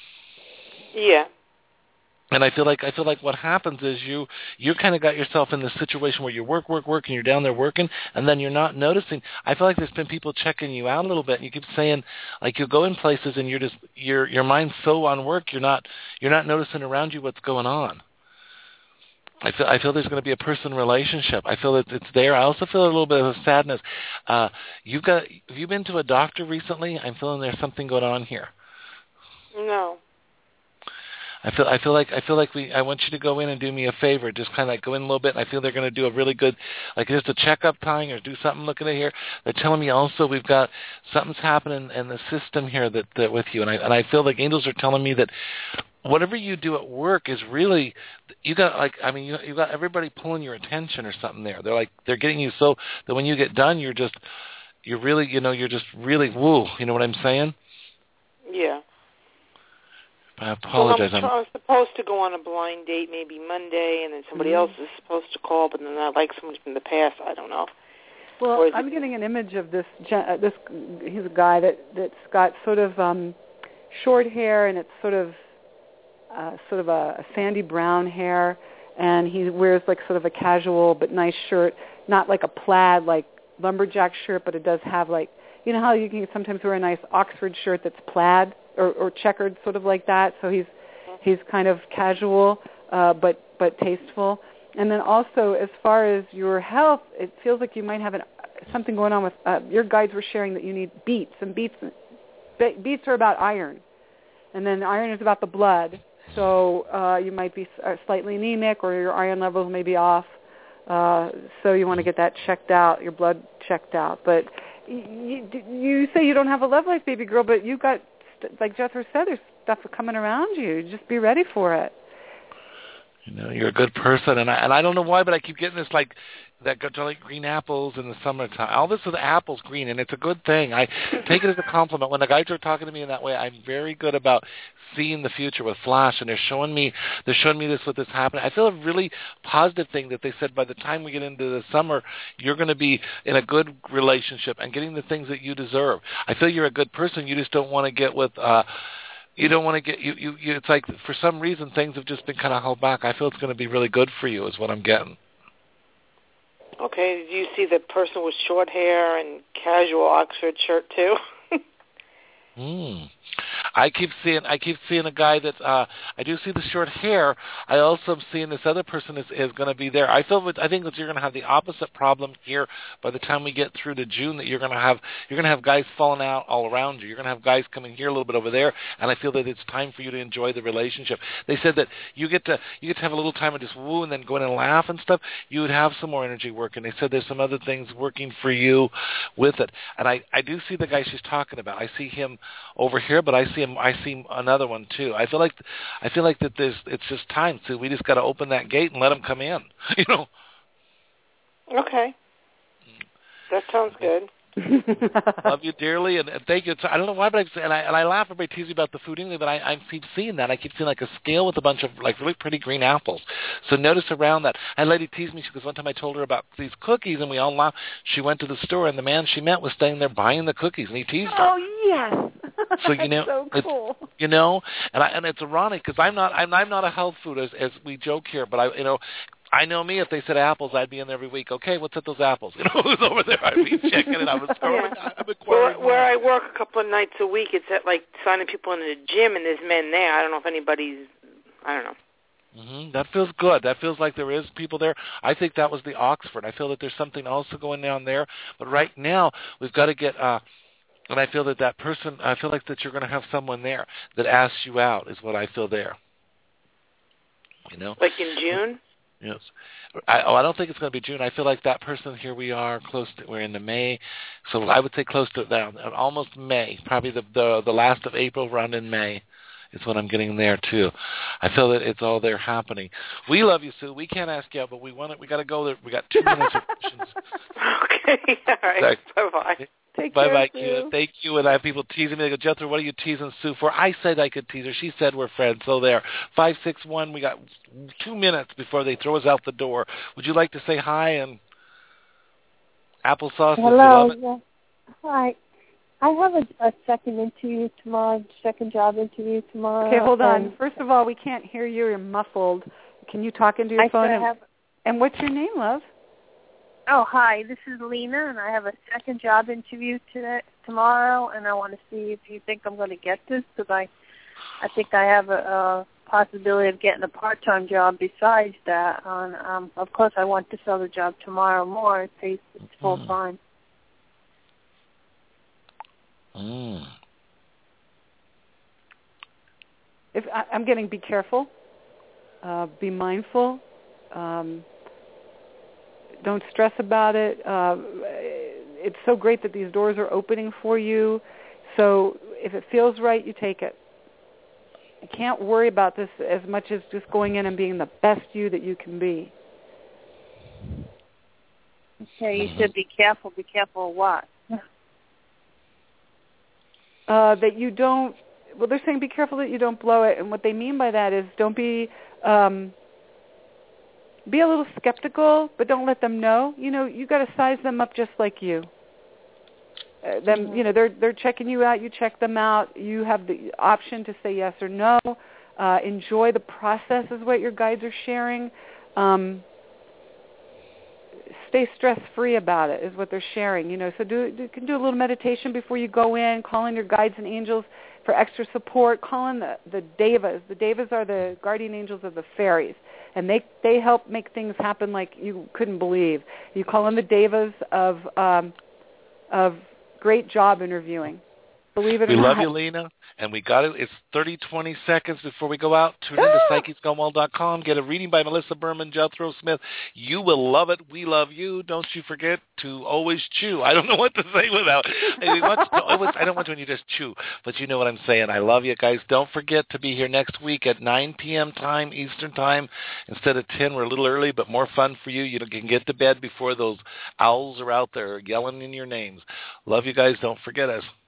Yeah. And I feel like I feel like what happens is you you kind of got yourself in this situation where you work, work, work, and you're down there working, and then you're not noticing. I feel like there's been people checking you out a little bit, and you keep saying like you go in places and you're just your your mind's so on work, you're not you're not noticing around you what's going on. I feel I feel there's going to be a person relationship. I feel that it's there. I also feel a little bit of sadness. Uh, you've got have you been to a doctor recently? I'm feeling there's something going on here. No. I feel I feel like I feel like we I want you to go in and do me a favor, just kind of like go in a little bit. And I feel they're going to do a really good, like just a checkup time or do something. Looking at here, they're telling me also we've got something's happening in the system here that, that with you, and I and I feel like angels are telling me that whatever you do at work is really, you got like I mean you you got everybody pulling your attention or something there. They're like they're getting you so that when you get done, you're just you're really you know you're just really woo. You know what I'm saying? Yeah. I apologize. So I'm, I'm supposed to go on a blind date maybe Monday, and then somebody mm-hmm. else is supposed to call, but then I like somebody from the past. I don't know. Well, I'm it... getting an image of this. Uh, this he's a guy that that's got sort of um, short hair, and it's sort of uh, sort of a, a sandy brown hair, and he wears like sort of a casual but nice shirt, not like a plaid like lumberjack shirt, but it does have like, you know how you can sometimes wear a nice Oxford shirt that's plaid or, or checkered, sort of like that. So he's he's kind of casual, uh, but but tasteful. And then also, as far as your health, it feels like you might have an, something going on with uh, your guides were sharing that you need beets, and beets beets are about iron, and then iron is about the blood. So uh, you might be slightly anemic, or your iron levels may be off. Uh, so you want to get that checked out, your blood checked out. But you, you say you don't have a love life, baby girl, but you got, like Jethro said, there's stuff coming around you. Just be ready for it. You know, you're a good person, and I and I don't know why, but I keep getting this like that like green apples in the summertime. All this with apples green, and it's a good thing. I take it as a compliment. When the guys are talking to me in that way, I'm very good about seeing the future with flash, and they're showing me they're showing me this with this happening. I feel a really positive thing that they said by the time we get into the summer, you're going to be in a good relationship and getting the things that you deserve. I feel you're a good person. You just don't want to get with. Uh, You don't want to get you, you. You. It's like for some reason things have just been kind of held back. I feel it's going to be really good for you, is what I'm getting. Okay. Did you see the person with short hair and casual Oxford shirt too? Hmm. I keep seeing I keep seeing a guy that uh I do see the short hair. I also am seeing this other person is is going to be there. I feel I think that you're going to have the opposite problem here by the time we get through to June, that you're going to have you're going to have guys falling out all around you. You're going to have guys coming here a little bit over there, and I feel that it's time for you to enjoy the relationship. They said that you get to you get to have a little time of just woo and then go in and laugh and stuff. You would have some more energy working. They said there's some other things working for you with it, and I I do see the guy she's talking about. I see him over here, but I see him. I see another one too. I feel like I feel like that. There's. It's just time. So we just got to open that gate and let them come in. You know. Okay. That sounds good. Love you dearly, and, and thank you. I don't know why, but I and I, and I laugh. Everybody teases me about the food anyway, but I, I keep seeing that. I keep seeing like a scale with a bunch of like really pretty green apples. So notice around that. And lady teased me because one time I told her about these cookies, and we all laughed. She went to the store, and the man she met was staying there buying the cookies, and he teased her. Oh yes. So you know, so cool. It's, you know, and I, and it's ironic because I'm not I'm I'm not a health food as as we joke here, but I you know. I know me, if they said apples, I'd be in there every week. Okay, what's at those apples? You know, who's over there? I'd be checking it. I was scrolling. Yeah. I've been where, where I work a couple of nights a week, it's at, like, signing people into the gym, and there's men there. I don't know if anybody's, I don't know. Mm-hmm. That feels good. That feels like there is people there. I think that was the Oxford. I feel that there's something also going on there. But right now, we've got to get, uh, and I feel that that person, I feel like that you're going to have someone there that asks you out is what I feel there. You know? Like in June? Yes. I, oh, I don't think it's going to be June. I feel like that person, here we are, close to, we're into May. So I would say close to that, almost May, probably the, the the last of April, around in May is what I'm getting there, too. I feel that it's all there happening. We love you, Sue. We can't ask you out, but we want it. We got to go there. We got two minutes of questions. Okay. All right. Bye-bye. Take bye care, bye, Sue. Thank you. And I have people teasing me. They go, Jethro, what are you teasing Sue for? I said I could tease her. She said we're friends. So there. Five six one. We got two minutes before they throw us out the door. Would you like to say hi and applesauce? Hello. If you love it? Hi. I have a, a second interview tomorrow. Second job interview tomorrow. Okay, hold on. And First of all, we can't hear you. You're muffled. Can you talk into your I phone? still And, have, and what's your name, love? Oh, hi. This is Lena, and I have a second job interview today, tomorrow, and I want to see if you think I'm going to get this, because I, I think I have a, a possibility of getting a part-time job besides that. And, um, of course, I want this other job tomorrow more. It pays it's full-time. Mm. if I, I'm getting be careful, uh, be mindful, um, don't stress about it. Uh, it's so great that these doors are opening for you. So if it feels right, you take it. You can't worry about this as much as just going in and being the best you that you can be. Okay, you said be careful. Be careful of what? Uh, that you don't, well, they're saying be careful that you don't blow it. And what they mean by that is don't be, um, be a little skeptical, but don't let them know. You know, you got to size them up just like you. Uh, them, you know, they're they're checking you out. You check them out. You have the option to say yes or no. Uh, enjoy the process is what your guides are sharing. Um, stay stress-free about it is what they're sharing. You know, so do you can do a little meditation before you go in. Call in your guides and angels for extra support. Call in the, the devas. The devas are the guardian angels of the fairies, and they they help make things happen like you couldn't believe. You call in the devas of um, of great job interviewing. Believe it we or not. We love you, Lena, and we got it. It's thirty, twenty seconds before we go out. Tune in to psychics gone wild dot com. Get a reading by Melissa Berman, Jethro Smith. You will love it. We love you. Don't you forget to always chew. I don't know what to say without. I, want to, I don't want you when you just chew, but you know what I'm saying. I love you guys. Don't forget to be here next week at nine p.m. time, Eastern time. Instead of ten, we're a little early, but more fun for you. You can get to bed before those owls are out there yelling in your names. Love you guys. Don't forget us.